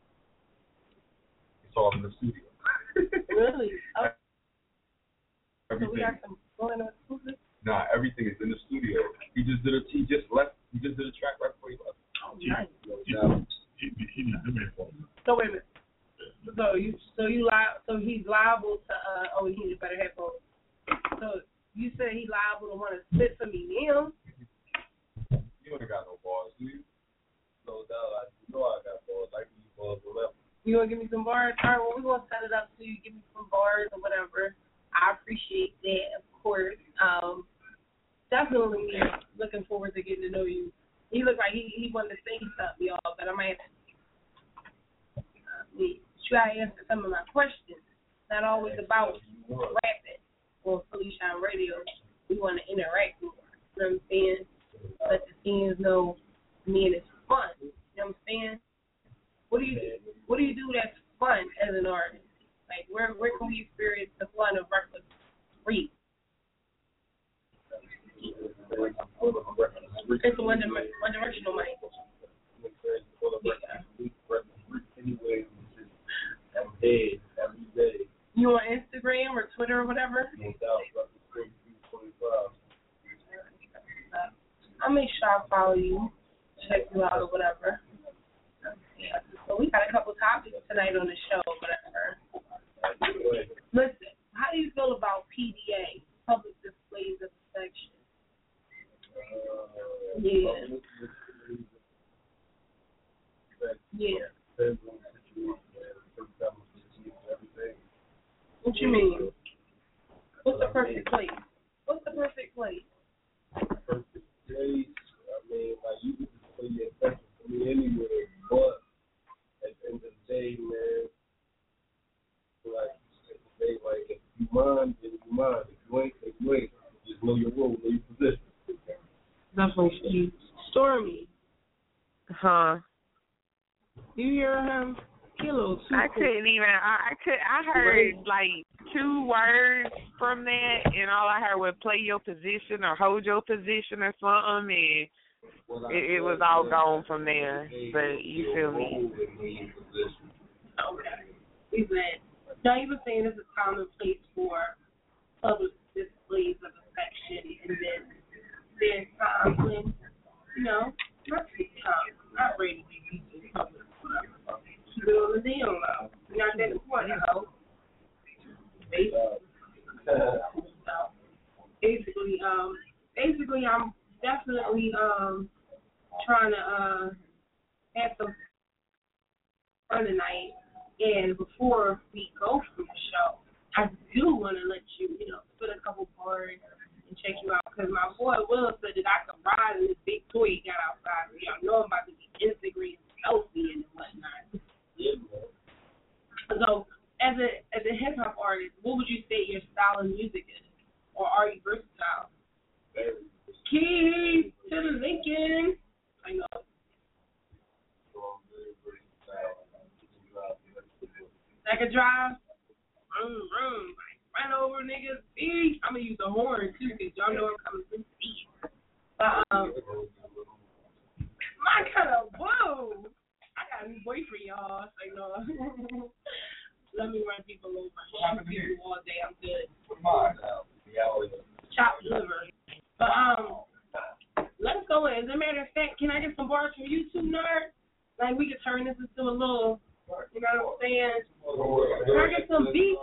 It's all in the studio. Really? Oh. Everything. So we got some going on exclusive? Nah, everything is in the studio. He just did a track right before he left. Oh, nice. He did the for me. So wait a minute. So he's liable to he needs better headphones. So you said he's liable to want to spit for me now? You ain't got no bars, do you? No doubt. I know I got bars. I can use bars or whatever. You want to give me some bars? All right, well, we're going to set it up so you give me some bars or whatever. I appreciate that, of course. Definitely looking forward to getting to know you. He looked like he wanted to say something, y'all, but I might have to try to answer some of my questions. Not always about rapping or Philly Shine Radio. We want to interact more. You know what I'm saying? Let the fans know me and it's fun. You know what I'm saying? What do you do that's fun as an artist? Like where can we experience the fun of Reckless Reed? It's a one-directional mic. Anyway, I'm dead every day. You on Instagram or Twitter or whatever? No doubt. I'll make sure I follow you, check you out or whatever. Yeah. So we got a couple topics tonight on the show, whatever. Listen, how do you feel about PDA, public displays of affection? Yeah. What you mean? What's the perfect place? What's the perfect place? Perfect place. I mean, like you can display your affection for me anywhere, but at the end of the day, man, like if you mind, then you mind. If you ain't, then you ain't. Just know your role, know your position. Definitely. Stormy. Huh? You hear him? I couldn't even. I heard like 2 words from that, and all I heard was play your position or hold your position or something, and it was all gone from there. But you feel me? Okay. He's glad. No, he was saying this is commonplace for public displays of affection, and then there's times when, not ready to be public. Keep it on the deal now. on your hoe. Basically, I'm definitely trying to have some fun tonight. And before we go from the show, I do want to let you, spit a couple bars and check you out. Because my boy Will said that I could ride in this big toy he got outside. Y'all know I'm about to be Instagram selfie and whatnot. So, as a hip hop artist, what would you say your style of music is, or are you versatile? Key to the Lincoln. I know. I could drive. Run over niggas. Beat. I'm gonna use the horn too, cause y'all know I'm coming through speed. My kind of whoa. I got a new boyfriend, y'all. So let me run people over. Shoot people all day. I'm good. Chopped liver. But let's go in. As a matter of fact, can I get some bars from you two, nerd? Like we could turn this into a little, you know what I'm saying? Can I get some beats?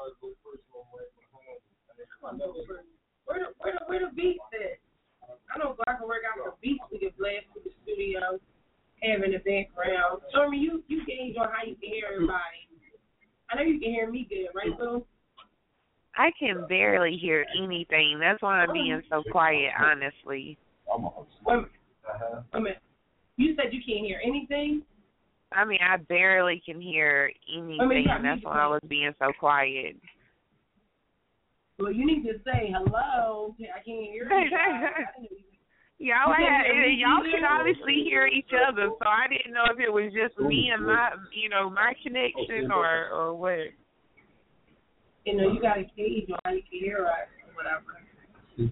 Where the beats at? I know Glock can work out some beats we can blast through the studio, have in the background. Stormy, you gauge on how you can hear everybody. I know you can hear me good, right, Boo? I can barely hear anything. That's why I'm being so quiet, honestly. Wait a minute. You said you can't hear anything? I mean, I barely can hear anything. That's why I was being so quiet. Well, you need to say hello. I can't hear you. Y'all can obviously hear each other, so I didn't know if it was just me and my connection or what. You got a cage on how you can hear us or whatever.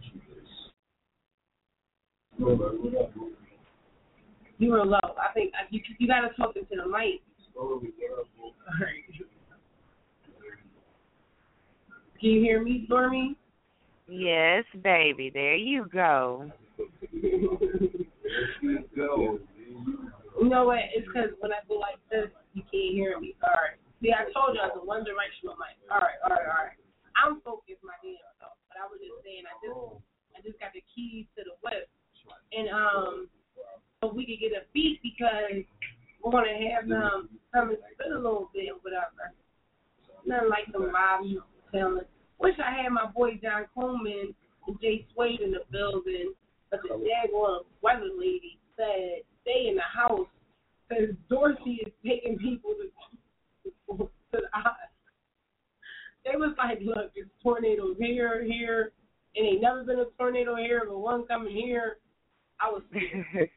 You were low. I think you got to talk into the mic. All right. Can you hear me, Stormy? Yes, baby. There you go. You know what? It's because when I go like this, you can't hear me. All right. See, I told you I was a one-directional mic. All right. I'm focused, my damn self. But I was just saying, I just got the keys to the whip. And so we could get a beat because we're going to have them come and spit a little bit or whatever. Nothing like the live talent. Wish I had my boy John Coleman and Jay Suede in the building, but the daggone weather lady said stay in the house because Dorsey is taking people to the eyes. They was like, look, there's tornadoes here, and ain't never been a tornado here, but one coming here. I was scared.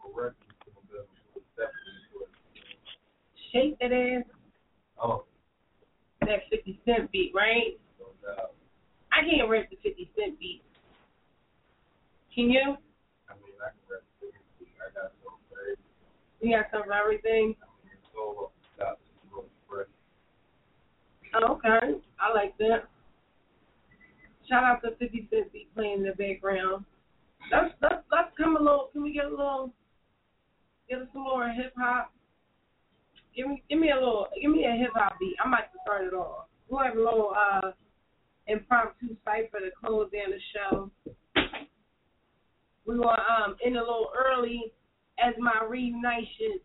Shake that ass. Oh. That 50 Cent beat, right? I can't rap the 50 Cent beat. Can you? I mean, I can rap the 50 Cent. I got something for everything. You got something for everything? Oh, okay. I like that. Shout out to 50 Cent beat playing in the background. Let's come a little. Can we get us some more hip hop? Give me a hip hop beat. I might start it off. We'll have a little impromptu cipher to close down the show. We will end a little early as my reunited.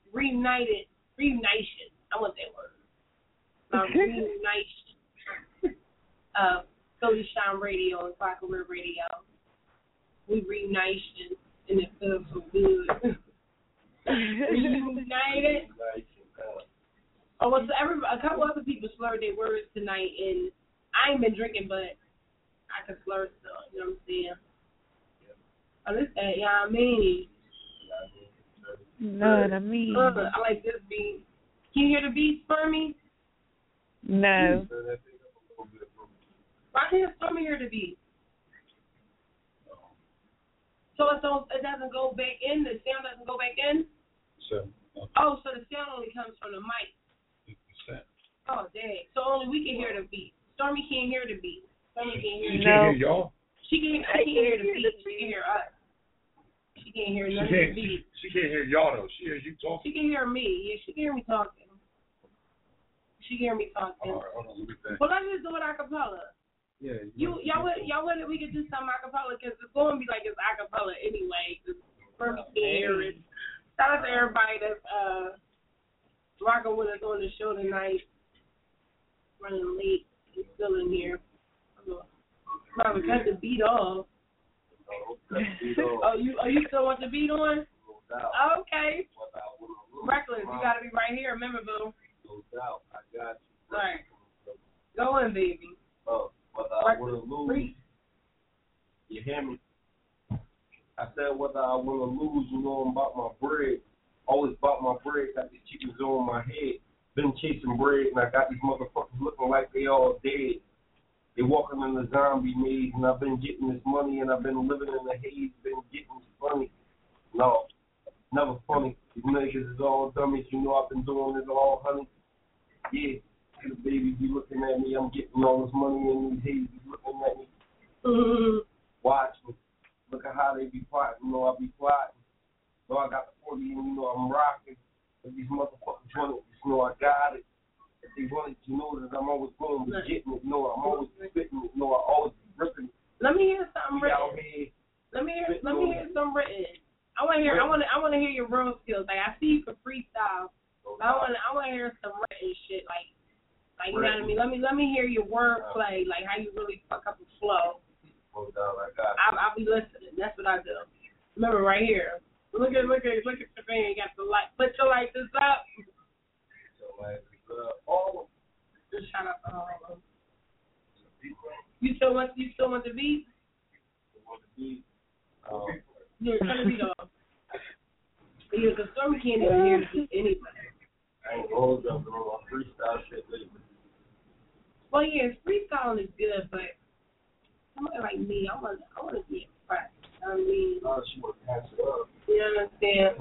I want that word. My reunited Philly Shine Radio and Clock River Radio. We reunited and it feels so good. Reunited. Oh, well, a couple other people slurred their words tonight, and I ain't been drinking, but I can slur still. You know what I'm saying? Oh, this that, yeah, I mean. Lord, I mean. I like this beat. Can you hear the beat, Stormy? No. Why can't Stormy hear the beat? So it doesn't go back in? The sound doesn't go back in? So. Oh, so the sound only comes from the mic. Oh, dang. So only we can hear the beat. Stormy can't hear the beat. Stormy can't hear the beat. She can't hear y'all? I can't hear the beat. She can hear us. She can't hear none of the beat. She can't hear y'all, though. She hears you talking. She can hear me. Yeah, she can hear me talking. She hear me talking. All right, hold on, let me think. Well, let's just do it a cappella. Yeah. Y'all would we could do some a cappella because it's going to be like it's a cappella anyway. Cause first here and shout out to everybody that's rocking with us on the show tonight. Running late, he's still in here. Probably cut the beat off. Oh, you still want the beat on? Okay. Reckless, you gotta be right here. Remember, boo. No doubt, I got you. All right. Go in, baby. Whether I win or lose, you hear me? I said whether I win or lose, you know I'm about my bread. Always about my bread, got these chickens on my head. Been chasing bread, and I got these motherfuckers looking like they all dead. They walking in the zombie maze, and I've been getting this money, and I've been living in the haze, been getting funny. No, never funny. These niggas is all dummies, you know I've been doing this all, honey. Yeah, the babies be looking at me, I'm getting all this money, and these haters be looking at me. Watch me. Look at how they be plotting, you know I be plotting. You know I got the 40, and you know I'm rocking. If these motherfuckers want it, you know I got it. If they want it, you know that I'm always going to getting it. You know I'm always spitting it. You know I always be ripping it. Let me hear something written. Let me hear something written. I want to hear your real skills. Like I see you can freestyle. But I want to hear some written shit. Like you know what I mean. Let me hear your wordplay. Like how you really fuck up the flow. I'll be listening. That's what I do. Remember right here. Look at your fan. You got the light. Put your light this up. All of them. Just shout out to all of them. You still want the beat? Yeah, turn the beat off. Yeah, because Stormy can't even hear the beat anyway. I ain't going to jump on my freestyle shit later. Well, yeah, freestyling is good, but somebody like me, I want to be impressed. I mean, she want to pass it up. You understand?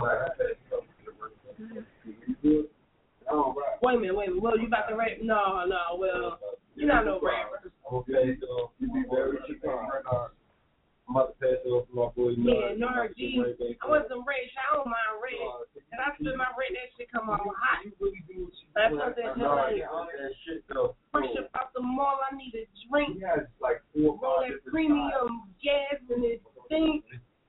Wait a minute. Well, you about to rap? No. Well, you're not no rapper. Okay, so you be very chicken. I'm about to pass it off to my boy. Yeah, Nard G. I want some red. I don't mind red. And I feel my red, that shit come out hot. That's something that push up the mall. I need a drink. He has like 4 all that premium gas and this thing.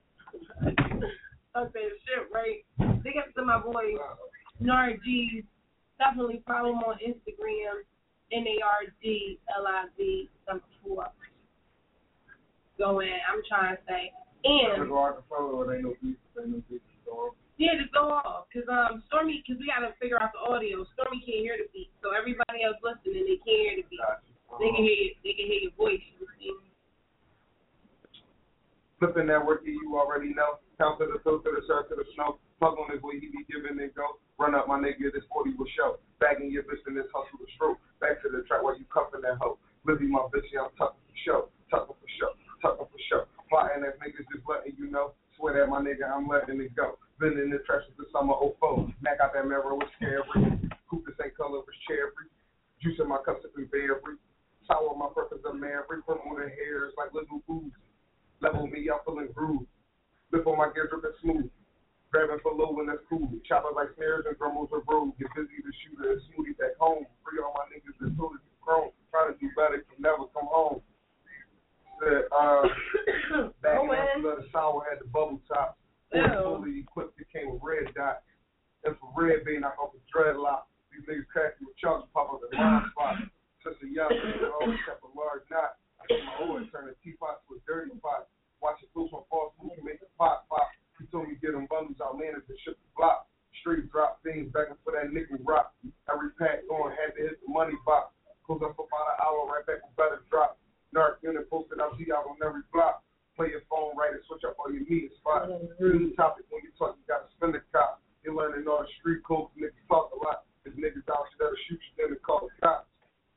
Okay, shit, right? Big up to my boy Nard G. Definitely follow him on Instagram. NARDLIV number 4. Go in. I'm trying to say. And yeah, just go off. Cause Stormy, cause we gotta figure out the audio. Stormy can't hear the beat, so everybody else listening, they can't hear the beat. They can hear your voice. Flipping that work you already know. Count to the toe, to the shirt, to the snow. Plug on his way, he be giving and go. Run up my nigga, this 40 will show. Bagging your bitch in this hustle to stroke. Back to the track while you cuffing that hoe. Livy my bitch, yeah, I'm tucking for show. Tucking for show. Tucking for show. Plotting that niggas just letting you know. Swear that my nigga, I'm letting it go. Been in the trash since the summer 04. Mac out that mirror was scary. Coupe the same color was cherry. Juice in my cups is berry. Sour my purpose of Mary. Purple the hair is like little booze. Level me up, feeling groove. Lift on my gear, dripping smooth. Grabbing for low when that's cool. Chopper like snares and drummers are rude. Get busy to shoot a smoothie back home. Free all my niggas that told us you grown. Try to do better, can never come home. Said, back in the shower had the bubble top. Fully equipped, it came with red dot. Infrared being knock off the dreadlock. These niggas crack you with chalk, pop up the blind spot. Since a young nigga, always kept a large knot. I told my old turn a teapot to a dirty pot. Watch it loose on false moves and make it pop. He told me get them bundles out, man, and ship the block. Straight drop things back and for that nickel rock. Every pack going had to hit the money box. Close up for about an hour, right back with better drop. Narc unit posted out, see out on every block. Play your phone right and switch up all your media spots. New topic when you talk, you gotta spin the cop. You're learning all the street codes, niggas talk a lot. There's niggas out there that'll shoot you, then they call the cops.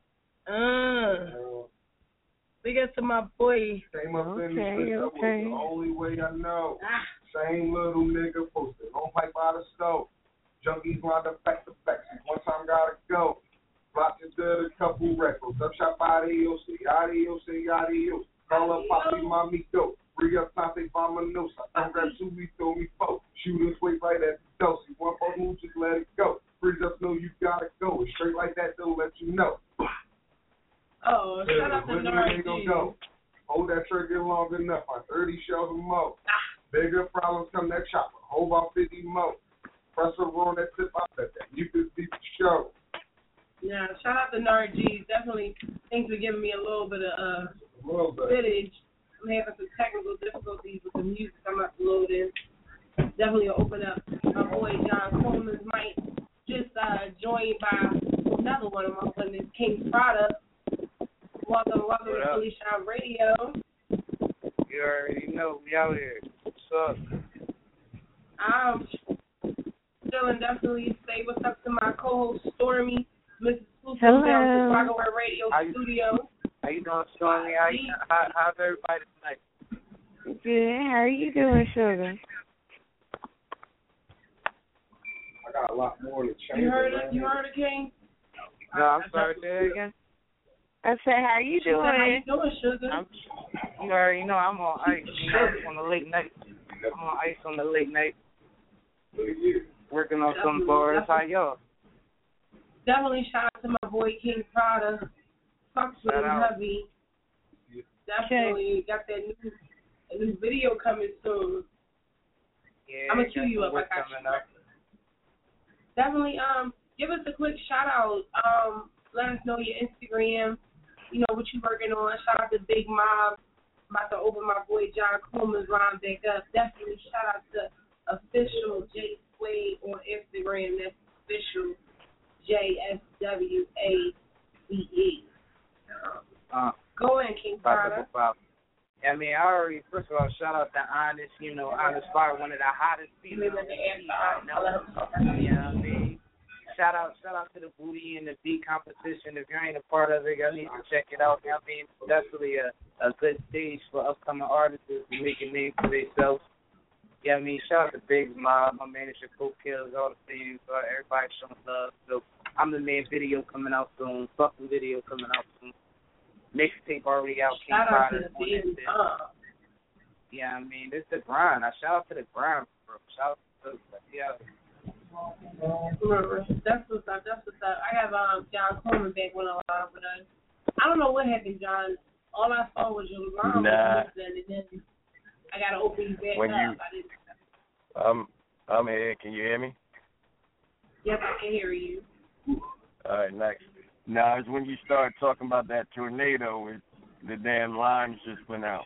We get to my boy. Same up in the the only way I know. Same little nigga posted on pipe out of stove. Junkies lined up back to back. One time gotta go. Blocked and did a couple records. Up shop adios, adios, adios. Call up Poppy, mommy, go. Free up time, they bomb my nose. I grab two, we throw me four. Shooters wait right at the dosey. One for move, just let it go. Free just know you gotta go. It's straight like that, they'll let you know. Oh, shout out to Nard G. Go. Hold that trigger long enough. On 30 shells or more. Bigger problems come that chopper. Hold about 50 more. Press over on that tip out that. You can see the show. Yeah, shout out to Nard G. Definitely thanks for giving me a little bit of footage. I'm having some technical difficulties with the music I'm uploading. Definitely open up my boy John Coleman's mic. Just joined by another one of my friends, King Prada. Welcome to Philly Shine Radio. You already know, we out here. What's up? I'm feeling definitely say what's up to my co-host Stormy, Mrs. Susan down to Rockaway Radio Studio. How you doing, Stormy? How's everybody tonight? Good. How are you doing, Sugar? I got a lot more to change. You heard it, King? No, I'm sorry, say it again. I said, how you doing? How you doing, Sugar? You already know I'm on ice, on the late night. I'm on ice on the late night. Working on some bars. How y'all? Definitely shout out to my boy King Prada. Fucks with him heavy. Definitely got that new video coming soon. Yeah, I'm gonna cue you up. I got you. Definitely give us a quick shout out. Let us know your Instagram. You know what you working on. Shout out to Big Mob. I'm about to open my boy John Coleman's line back up. Definitely shout out to official J Swade on Instagram. That's official JSWADE. Go in, King Prada. I mean, I already, first of all, shout out to Honest, Honest Fire, one of the hottest females right now. You know what I mean? Shout out to the Booty and the Beat competition. If you ain't a part of it, y'all need to check it out. You know what I mean? Definitely a good stage for upcoming artists to make a name for themselves. Yeah, I mean, shout out to Big Mob, my manager, Coke Kills, all the fans, everybody showing love. So I'm the main video coming out soon. Fucking video coming out soon. Mixtape already out. Shout out to the Big Mob. Yeah, I mean, this is the grind. I shout out to the grind, bro. Shout out to yeah. That's what's up. I have John Coleman back when I was on with us. I don't know what happened, John. All I saw was your line was and then I gotta open you back up. I'm here. Can you hear me? Yep, I can hear you. All right, next. Now it's when you start talking about that tornado, the damn lines just went out.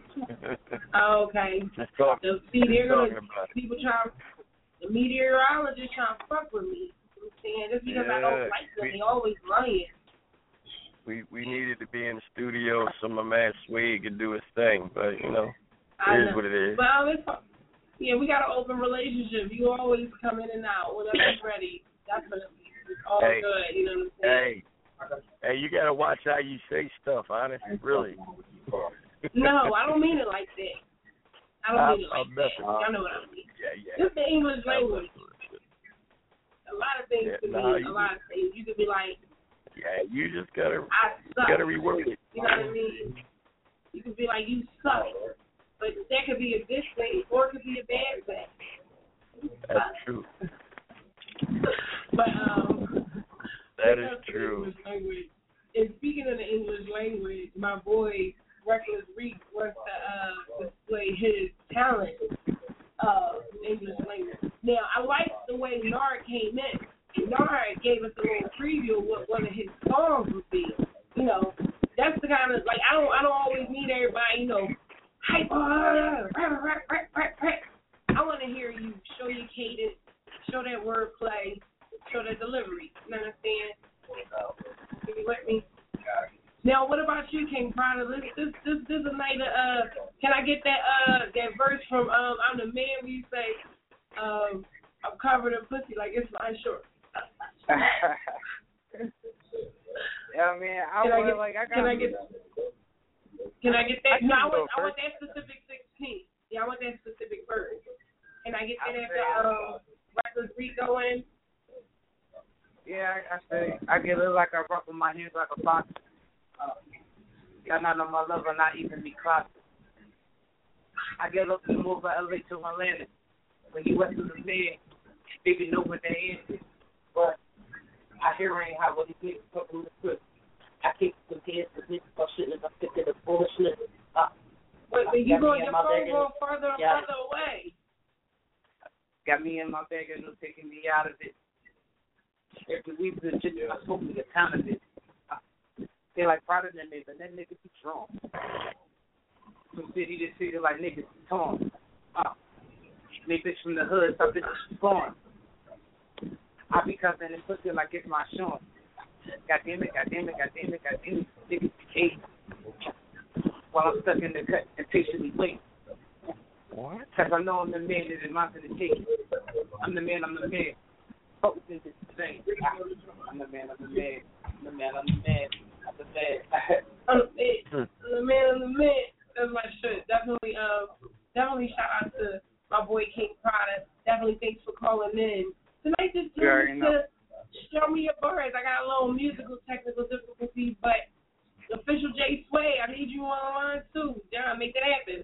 Okay. Just talking. The meteorologist trying to fuck with me. You know what I'm saying? Just because I don't like them, they always lying. We needed to be in the studio so my man Swede could do his thing, but it is what it is. But we got an open relationship. You always come in and out whenever you're ready. Definitely, it's all good. You know what I'm saying? Hey, you gotta watch how you say stuff, honestly, really. No, I don't mean it like that. I don't mean it like that. Y'all know what I mean. Yeah. It's the English language. A lot of things could mean a lot of things. You could be like, yeah, you just gotta reword it. You know what I mean? You could be like, you suck. But that could be a good thing or it could be a bad thing. That's true. But that is true. And speaking of the English language, my boy Reckless Reek wants to display his talent English language. Now I like the way Nard came in. Nard gave us a little preview of what one of his songs would be. That's the kind of I don't always need everybody, hype. I want to hear you show your cadence, show that wordplay, show that delivery. You understand? Can you with me? Now, what about you, King Prada? This is a night of, can I get that verse from I'm the Man where you say, I'm covered in pussy like it's my short. Yeah, man. Can I get that? No, I want that specific 16. Yeah, I want that specific verse. Can I get that after Reckless Reek going? Yeah, I get it like I ruffle my hands like a fox. Y'all not know my lover, not even be caught. I get up and move from LA to Atlanta. When you went to the bed, baby know what that is. Well, hair ain't hot, what these niggas talking the script. I kick some heads, the niggas start shitting, I'm sick of the bullshit. Wait, you going, your phone going further and further away. Got me in my bag and no taking me out of it. Every week, the shit I smoke me a ton of it. They like prouder than me, but that nigga be strong. From city to city, like niggas be torn. They bitch from the hood, so bitches born. I be cussing and pussy like it's my Sean. God damn it, niggas be caged. While I'm stuck in the cut and patiently wait. What? Cause I know I'm the man that is mine to the take. I'm the man. Fuck this is the same. I'm the man. I'm the man. I'm the man. That's my shit. Definitely shout out to my boy King Prada. Definitely thanks for calling in. Tonight just to show me your bars. I got a little musical technical difficulties, but official J Sway, I need you on the line too. John, make that happen.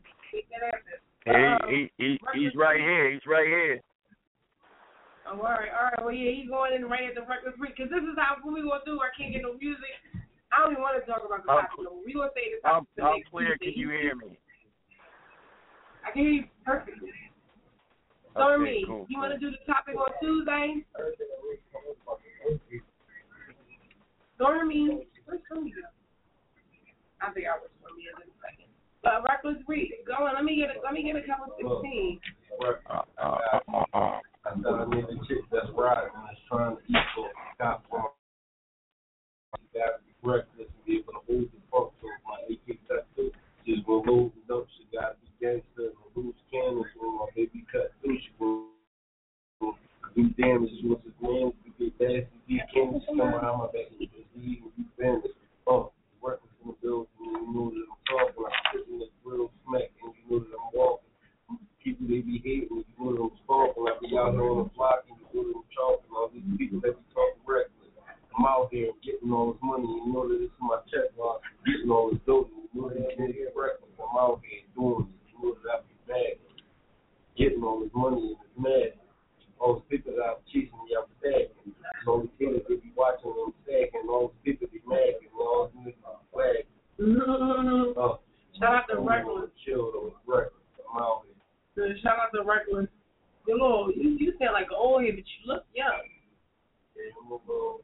He's right here. All right. Well, yeah, he's going in right at the record free because this is how we gonna do. I can't get no music. I don't even want to talk about the topic. We gonna say the topic. How clear can you hear me? I can hear you perfectly. Stormy, cool. You want to do the topic on Tuesday? Stormy, where's Stormy go? I think I was Stormy in a second. Reckless Reed, go on. Let me get a couple 16. I thought I need a chick that's riding and is trying to equal cop from. You gotta be reckless and be able to hold the fuck to my AK tattoo. She's gonna load it up, she gotta be gangster and loose cannons when my baby cut through. She gonna do damage with his man, you get nasty, you can't come behind my back and you can see when you bend it. Reckless in the building, you know that I'm talking, I'm sitting in the grill smack and you know that I'm walking. People they be hating, you know that I'm stalking. I be out here on the block and you know that I'm talking. All these people that be talking reckless. I'm out here getting all this money. You know that this is my check log. Getting all this dope. You know that I'm reckless. I'm out here doing this. You know that I be mad. Getting all this money and it's mad. All the people that I'm chasing me out sagging. All the kids that be watching them sagging. All the people be mad and all the niggas be flagging. Shout out to Reckless. Chill though, it's reckless. I'm out here. Shout out to Reckless. You sound like an old head, but you look young. Yeah, I'm a little,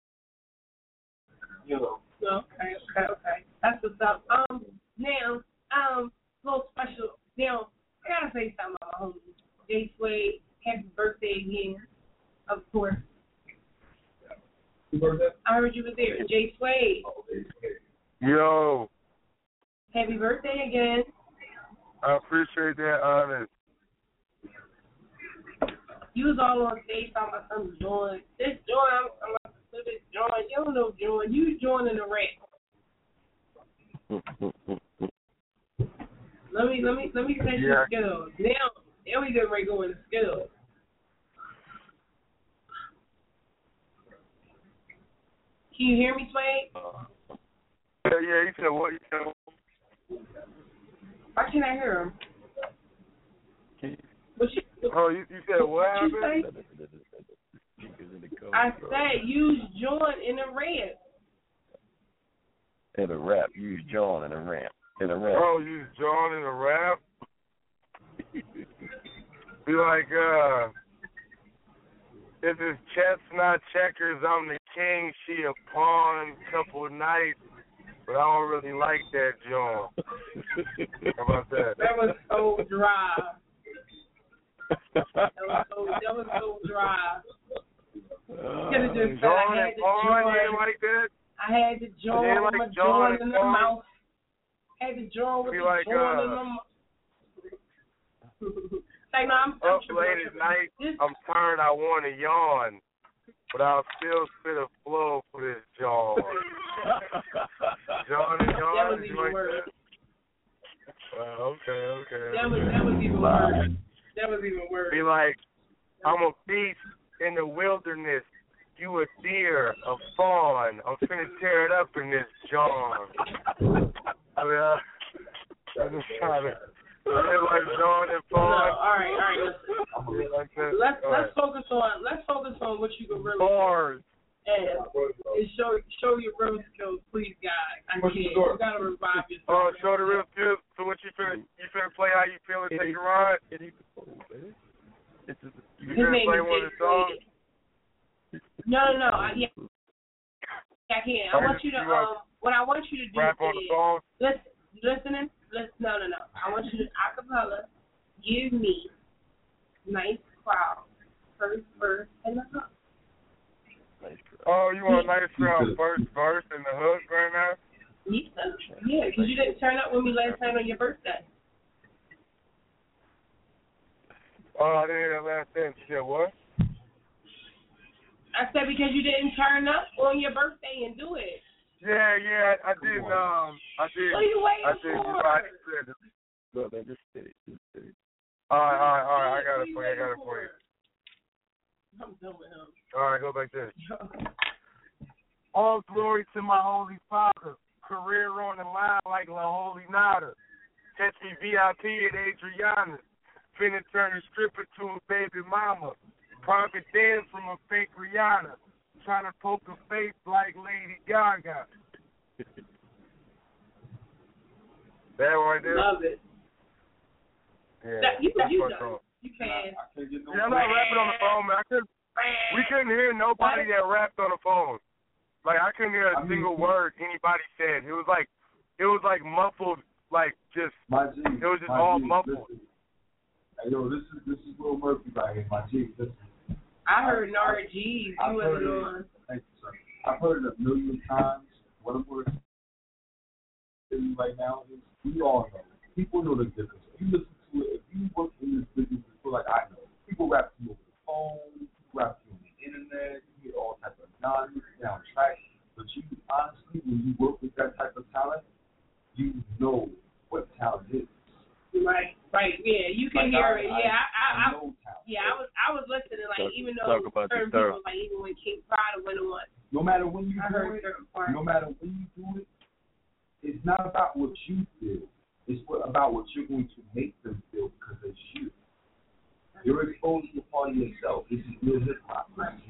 you know. Okay. That's what's up. Now, little special. Now, I gotta say something about my homie, J Sway. Happy birthday again, of course. I heard you was there, J Sway. Yo. Happy birthday again. I appreciate that, honest. You was all on stage talking about some join. This join, I'm about to do this join. You don't know join. You joining the rap. Let me finish your skills. Now we get ready to go into skills. Can you hear me, Sway? Yeah, you said what? Why can't I hear him? You said what happened? I said use join in a rap. In a rap, use John in a rap. Oh, use John in a rap? Be like, if it's chestnut checkers, I'm the king, she a pawn, couple nights, but I don't really like that John. How about that? That was so dry. That was so dry. Could have just said I had to join. Like that? I had to join with my joint in the mouth. Had to join with the joint in the mouth. Like, no, I'm up late at night, I'm tired, I want to yawn, but I'll still spit a flow for this John. John and John. That was even worse. Okay. That was even worse. That was even worse. Be like, I'm a beast in the wilderness. You a deer, a fawn. I'm finna tear it up in this John. I'm just trying to. Like John and Fawn. No, all right. Let's focus on what you can really bars. And show your real skills, please, guys. I can't. You gotta revive yourself. Oh, show the real skills. So what you finna play how you feel and take a ride? You finna play one of the songs? No. I can't. I want you to what I want you to do rap on the phone. Listen. No. I want you to acapella. Give me nice crowd, first verse and the hook. Oh, you want a nice crowd, first verse and the hook right now? Yeah, because you didn't turn up with me last night on your birthday. Oh, I didn't hear that last sentence. You said what? I said because you didn't turn up on your birthday and do it. Yeah, I did. I did. What are you waiting for? Look, man, just sit it. All right. I got it for you. I'm done with him. All right, go back there. All glory to my Holy Father. Career on the line like La Holy Nada. Catch me VIP at Adriana's. Finna turn a stripper to a baby mama. Private dance from a fake Rihanna. Trying to poke her face like Lady Gaga. That right there? Love it. Yeah, you can. Yeah, I'm not rapping on the phone, man. We couldn't hear nobody that rapped on the phone. Like, I couldn't hear a single word anybody said. It was like muffled, like just. It was just all muffled. Listen. Hey, yo, this is Will Murphy right here, my G. Listen. I heard Nara G. You wasn't on. Thank you, sir. I've heard it a million times. What I'm going to say right now is we all know. People know the difference. If you listen to it, if you work in this business before, like I know, people rap to you over the phone, people rap to you on the internet, you get all types of nonsense down track. But you honestly, when you work with that type of talent, you know what talent is. Right, yeah, you can hear it. Yeah, I know talent. Yeah, I was listening, like even though certain people, like even when King Prada went on. No matter when you do it, it's not about what you feel. It's about what you're going to make them feel because it's you. You're exposed to the party yourself. This is real hip hop.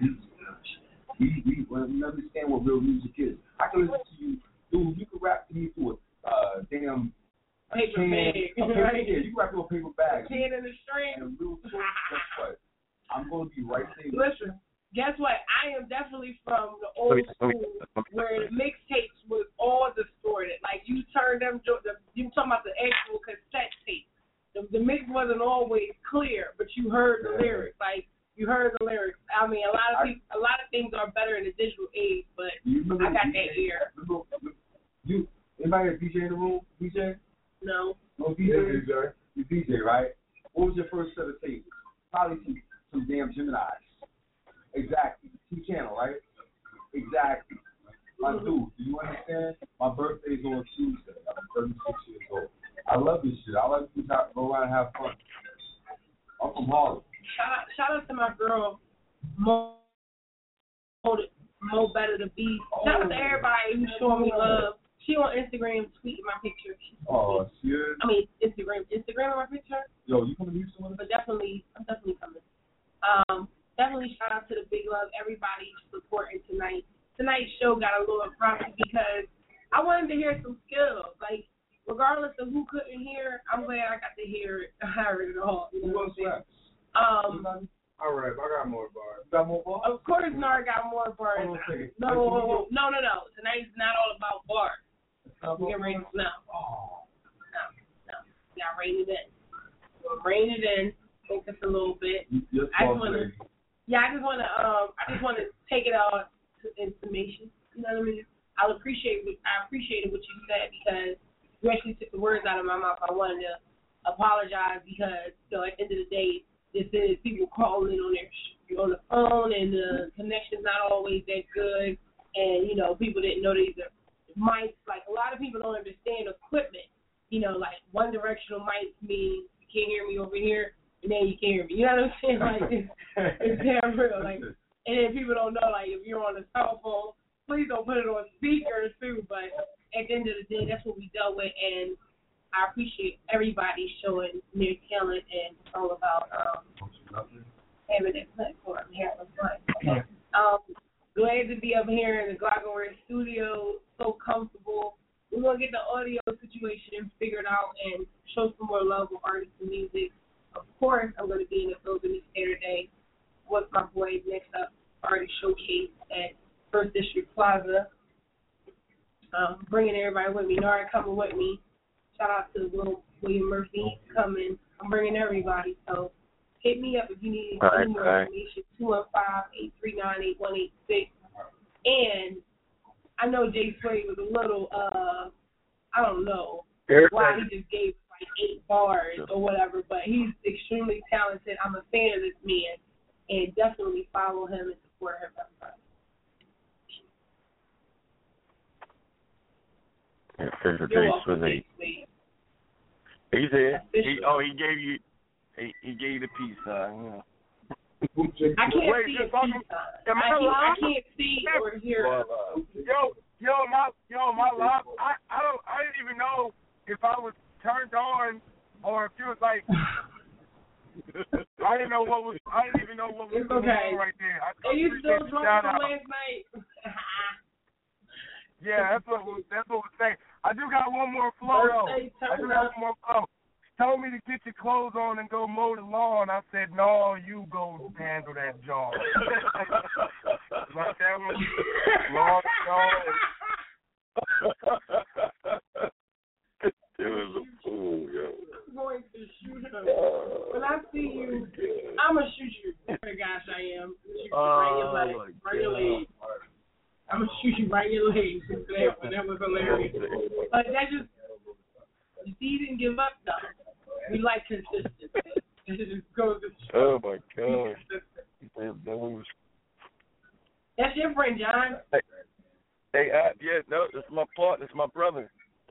We understand what real music is. I can listen to you, dude. You can rap to me through a damn paper bag. Yeah, you can rap through a paper bag. Can in the string. And real talk, guess what? I'm going to be right there. Listen, guess what? I am definitely from the old school where the mixtapes was all distorted. Like you turned them, you talking about the actual cassette tape. The mix wasn't always clear, but you heard the lyrics. Like you heard the lyrics. I mean, a lot of things are better in the digital age, but I got that ear. You anybody a DJ in the room? DJ? No. No DJ. You DJ, right? What was your first set of tapes? Probably some damn Geminis. Exactly. T-channel, right? Exactly. My dude, do you understand? My birthday's on Tuesday. I'm 36 years old. I love this shit. I like to go around and have fun. I'm from Harlem. Shout out to my girl, Mo Better to Be. Shout out to everybody who's showing me love. She on Instagram tweeting my picture. Serious? I mean, Instagram my picture. Yo, you coming to Houston with us? But I'm definitely coming. Definitely shout out to the Big Love, everybody supporting tonight. Tonight's show got a little profit because I wanted to hear some skills. Like, regardless of who couldn't hear, I'm glad I got to hear it. I heard it all. You know what I'm saying? All right, I got more bars. You got more bars? Of course, Nara got more bars. No. Tonight's not all about bars. We can rein it in. No. We got rein it in. Rein it in. Focus a little bit. I just want to take it all to information. You know what I mean? I appreciated what you said because you actually took the words out of my mouth. I wanted to apologize because, at the end of the day, this is people calling on the phone and the connection's not always that good, and people didn't know these are mics. Like a lot of people don't understand equipment. Like one directional mics means you can't hear me over here. And then you can't hear me. You know what I'm saying? Like, it's damn real. Like, and then people don't know, like, if you're on a cell phone, please don't put it on speakers, too. But at the end of the day, that's what we dealt with. And I appreciate everybody showing their talent. And it's all about having that platform, having fun. Glad to be up here in the Glockenware studio. So comfortable. We're going to get the audio situation figured out and show some more love with artists and music. Of course, I'm going to be in the building this Saturday with my boys next up artist showcase at First District Plaza. Bringing everybody with me. Nara coming with me. Shout out to William Murphy coming. I'm bringing everybody. So hit me up if you need any more information. 215-839-8186. And I know Jay Sway was a little, I don't know why he just gave like 8 bars or whatever, but he's extremely talented. I'm a fan of this man, and definitely follow him and support him. Official Jay Sway. He said, he gave you the peace sign. I can't see a peace sign. I can't see or hear. My live. I didn't even know if I was turned on or if it was like. I didn't even know what was going on right there. Are you still drunk from last night? Yeah, that's what was saying. I do got one more flow though. Told me to get your clothes on and go mow the lawn. I said, no, you go handle that job. Like that one, lawn. It was a fool, yo. I'm going to shoot him. When I see you, I'm going to shoot you. Gosh, I am. Shoot you right in your leg. I'm going to shoot you right in your leg. That was hilarious. But that just, you see, he didn't give up, though. We like consistency. It just goes to show. Oh, my God. That was... That's your friend, John. Hey, no, that's my partner. That's my brother.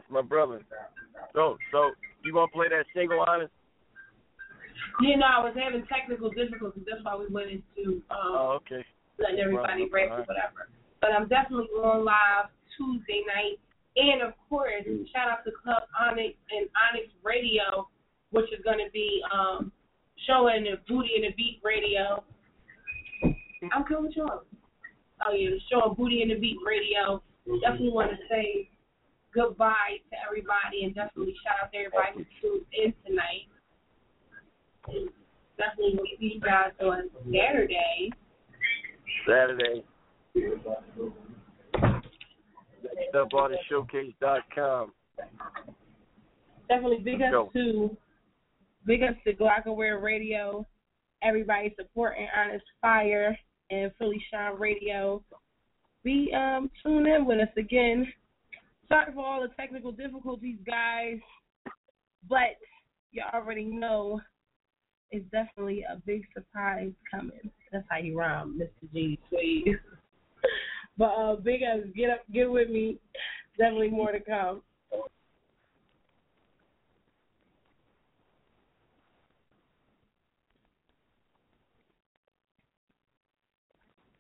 So you gonna play that single, Honest? Yeah, no, I was having technical difficulties. That's why we went into letting everybody rest or whatever. But I'm definitely on live Tuesday night. And, of course, shout out to Club Onyx and Onyx Radio, which is going to be showing the Booty and the Beat Radio. I'm cool with you. Oh, yeah, showing Booty and the Beat Radio. Definitely want to say goodbye to everybody and definitely shout out to everybody who tuned in tonight. And definitely we'll see you guys on Saturday. StubArtistShowcase.com. Definitely big ups to Glockenware Radio, everybody supporting Honest Fire and Philly Shine Radio. Be tune in with us again. Sorry for all the technical difficulties, guys, but you already know it's definitely a big surprise coming. That's how you rhyme, Mr. G, please. But big ups, get with me. Definitely more to come.